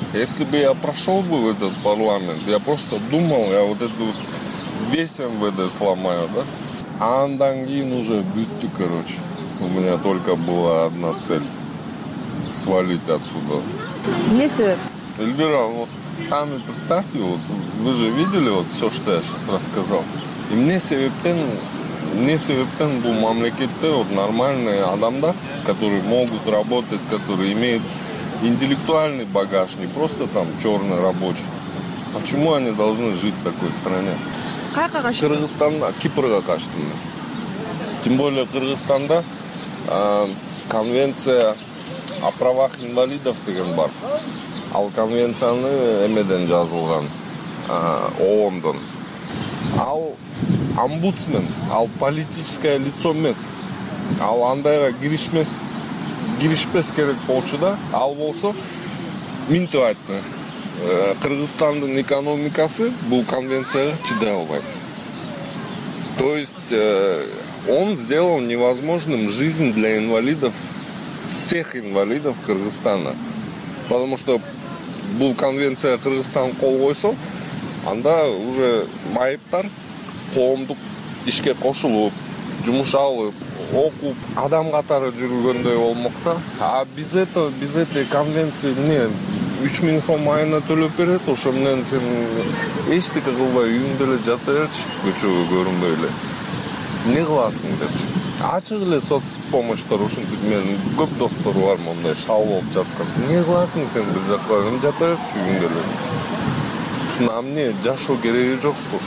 Если бы я прошел бы в этот парламент, я просто думал, я вот эту вот весь эм вэ дэ сломаю, да? А андан кейін уже бүттү, короче. У меня только была одна цель — свалить отсюда. Не себеп? Эльвира, вот сами представьте, вот вы же видели вот все, что я сейчас рассказал. И мне себептен, мне себептен был мамлекетте вот нормальные адамдар, которые могут работать, которые имеют интеллектуальный багаж, не просто там черный рабочий. Почему они должны жить в такой стране? Кыргызстанда, Кипрга качтым. Тем более Кыргызстанда э, конвенция о правах инвалидов деген бар. Ал конвенцияны эмеден жазылган, ООНдон. Ал омбудсмен, ал политическое лицо эмес. Ал андайга киришмес, киришпес керек болчу да. Ал болсо минтип айтты. Кыргызстандын экономикасы бул конвенцияга чыдай албайт. То есть он сделал невозможным жизнь для инвалидов, всех инвалидов Кыргызстана. Потому что бул конвенция Кыргызстан кол койсо, анда уже майыптар коомдук ишке кошулуп, жумуш алып, окуп, адам катары жүргөндөй болмок да. А биз это, биз этой конвенции эмне үч миң сом айына төлөп берет, ошо менен сен эчтеке кылбай үйүңдө эле жата берчи, көчөгө көрүнбөй эле. Не кыласың депчи. Ачык эле соц помощьтор ушинтип менин көп достор бар мондай шал болуп жаткан. Не кыласың сен бир жакка жата берчи үйүңдө эле. Ушуна эмне жашоо кереги жокпу.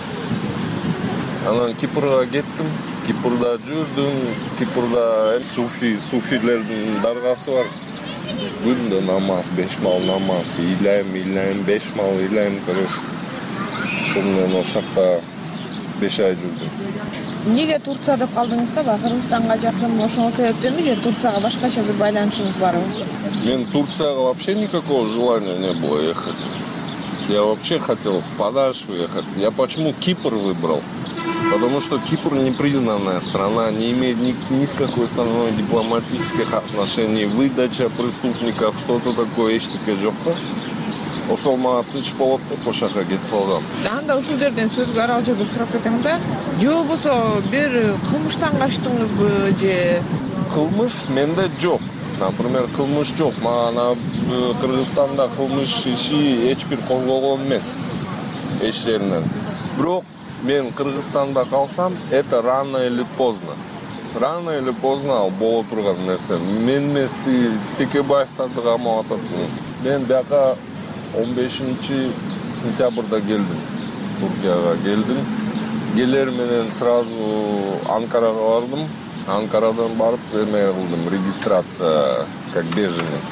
Анан Кипрга кеттим. Кипрда жүрдүм. Кипрда суфи, суфилердин даргасы бар. Күндө намаз, беш мал намаз, ыйлайм, ыйлайм, беш мал ыйлайм, короче. Ошол менен ошол жакта беш ай жүрдүм. Эмнеге Турция деп калдыңыз да? Кыргызстанга жакын ошол себептенби же Турцияга башкача бир байланышыңыз барбы? Мен Турцияга вообще никакого желания не было ехать. Я вообще хотел подальше уехать. Я почему Кипр выбрал? Потому что Кипр непризнанная страна, не имеет ни, ни с какой страной дипломатических отношений, выдача преступников, что-то такое, эчтеке жок да. Ошол мага тынч болот деп ошол жака кетип калгам. Анда ушул жерден сөзгө аралчы деп сурап кетем да. Же болбосо бир кылмыштан качтыңызбы же? Кылмыш менде жок. Например, кылмыш жок. Мага Кыргызстанда кылмыш иши эч бир козголгон эмес. Эч жеринен. Бирок мен Кыргызстанда калсам, это рано или поздно. Рано или поздно ал боло турган нерсе. Мен эмес Текебаевтарды камап атат. Мен бияка он бешинчи сентябрда келдим. Туркияга келдим. Келер менен сразу Анкарага бардым. Анкарадан барып эме кылдым, регистрация как беженец.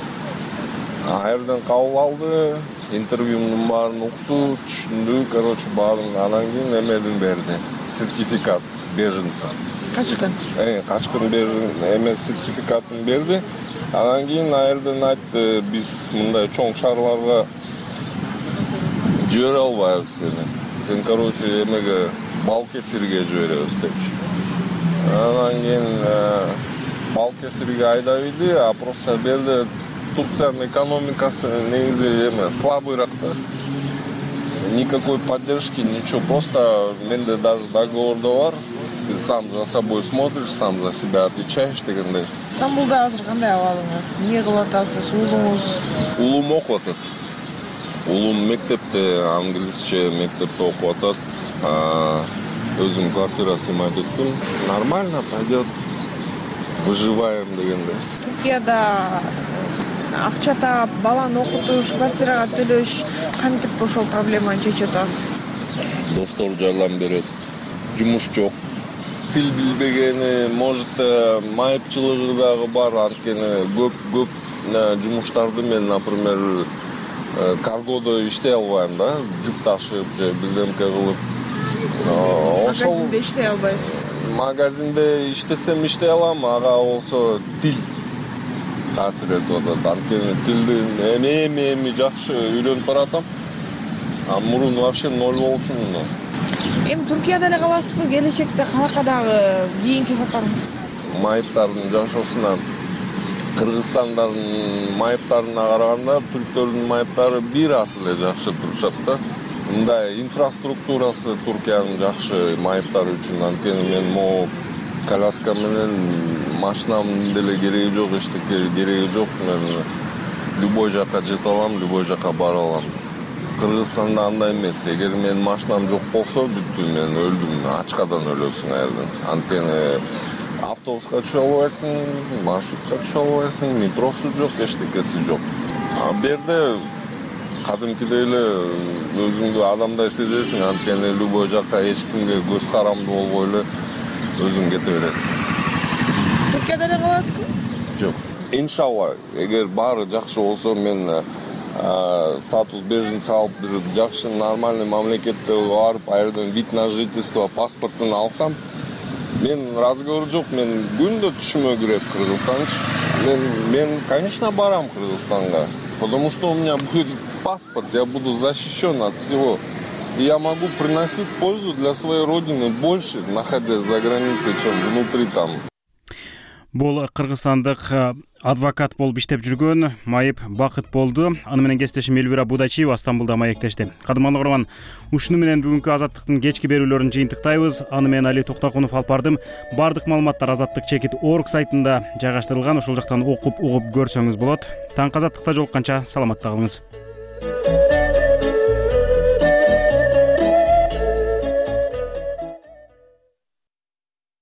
А жерден кабыл алды, интервьюмдун баарын укту, түшүндү, короче, баарын анан кийин эмедин берди. Сертификат беженца. Качкын? Э, качкын бежен эме сертификатын берди. Анан кийин а жерден айтты, биз мындай чоң шаарларга жибере албайбыз сени. Сен, короче, эмеге бал кесирге жиберебиз депчи. Анан кийин бал кесирге айдап ийди, а просто берде Турциянын экономикасы негизи эме слабыйраак да. Никакой поддержки, ничего. Просто менде даже договорда бар. Ты сам за собой смотришь, сам за себя отвечаешь дегендей. Стамбулда азыр кандай абалыңыз? Эмне кылып атасыз? Уулуңуз? Уулум окуп атат. Уулум мектепте, англисче мектепте окуп атат. Өзүм квартира снимать еттим. Нормально пойдет. Выживаем дегендей. Туркияда акча таап, баланы окутуш, квартирага төлөш кантип ошол проблеманы чечип атасыз? Достор жардам берет. Жумуш жок. Тил билбегени, может, майыпчылыгы дагы бар, анткени көп-көп жумуштарды мен, например, каргодо иштей албайм да, жүк ташып же бирдемке кылып. Магазинде иштей албайсыз? Магазинде иштесем иштей алам, ага болсо тил таасир этип атат. Анткени тилдин эми-эми жакшы үйрөнүп баратам. А мурун вообще ноль болчу муну. Эми Туркияда эле каласызбы? Келечекте каяка дагы кийинки сапарыңыз? Майыптардын жашоосуна кыргызстандардын майыптарына караганда түрктөрдүн майыптары бир аз эле жакшы турушат да. Мындай инфраструктурасы Туркиянын жакшы майыптары үчүн. Анткени мен могу коляска менен машинамдын деле кереги жок, эчтеке кереги жок. Мен любой жака жете алам, любой жака бара алам. Кыргызстанда андай эмес. Эгер менин машинам жок болсо, бүттү, мен өлдүм, ачкадан өлөсүң эрден. Анткени автобуска түшө албайсың, маршрутка түшө албайсың, метросу жок, эчтекеси жок. А берде кадимкидей эле өзүңдү адамдай сезесиң, анткени любой жака эч кимге көз карамдуу болбой эле өзүң кете бересиң. Туркияда эле каласызбы? Жок. Иншалла, эгер баары жакшы болсо, мен статус беженца алып, бир жакшы нормальный мамлекетте барып, айрдан вид на жительство, паспортун алсам, мен разговор жок, мен күндө түшүмө кирет Кыргызстанчы. Мен, мен, конечно, барам Кыргызстанга, потому что у меня будет паспорт, я буду защищен от всего. И я могу приносить пользу для своей родины больше, находясь за границей, чем внутри там. Бул кыргызстандык адвокат болуп иштеп жүргөн Майып Бакыт болду. Аны менен кесиптешим Элвира Будачиева Стамбулда маектешти. Кадырман угарман, ушуну менен бүгүнкү Азаттыктын кечки берүүлөрүн жыйынтыктайбыз. Аны менен Али Токтокунов алып бардым. Бардык маалыматтар Азаттык чекит орг сайтында жайгаштырылган. Ошол жактан окуп угуп көрсөңүз болот. Таң Азаттыкта жолукканча саламатта калыңыз.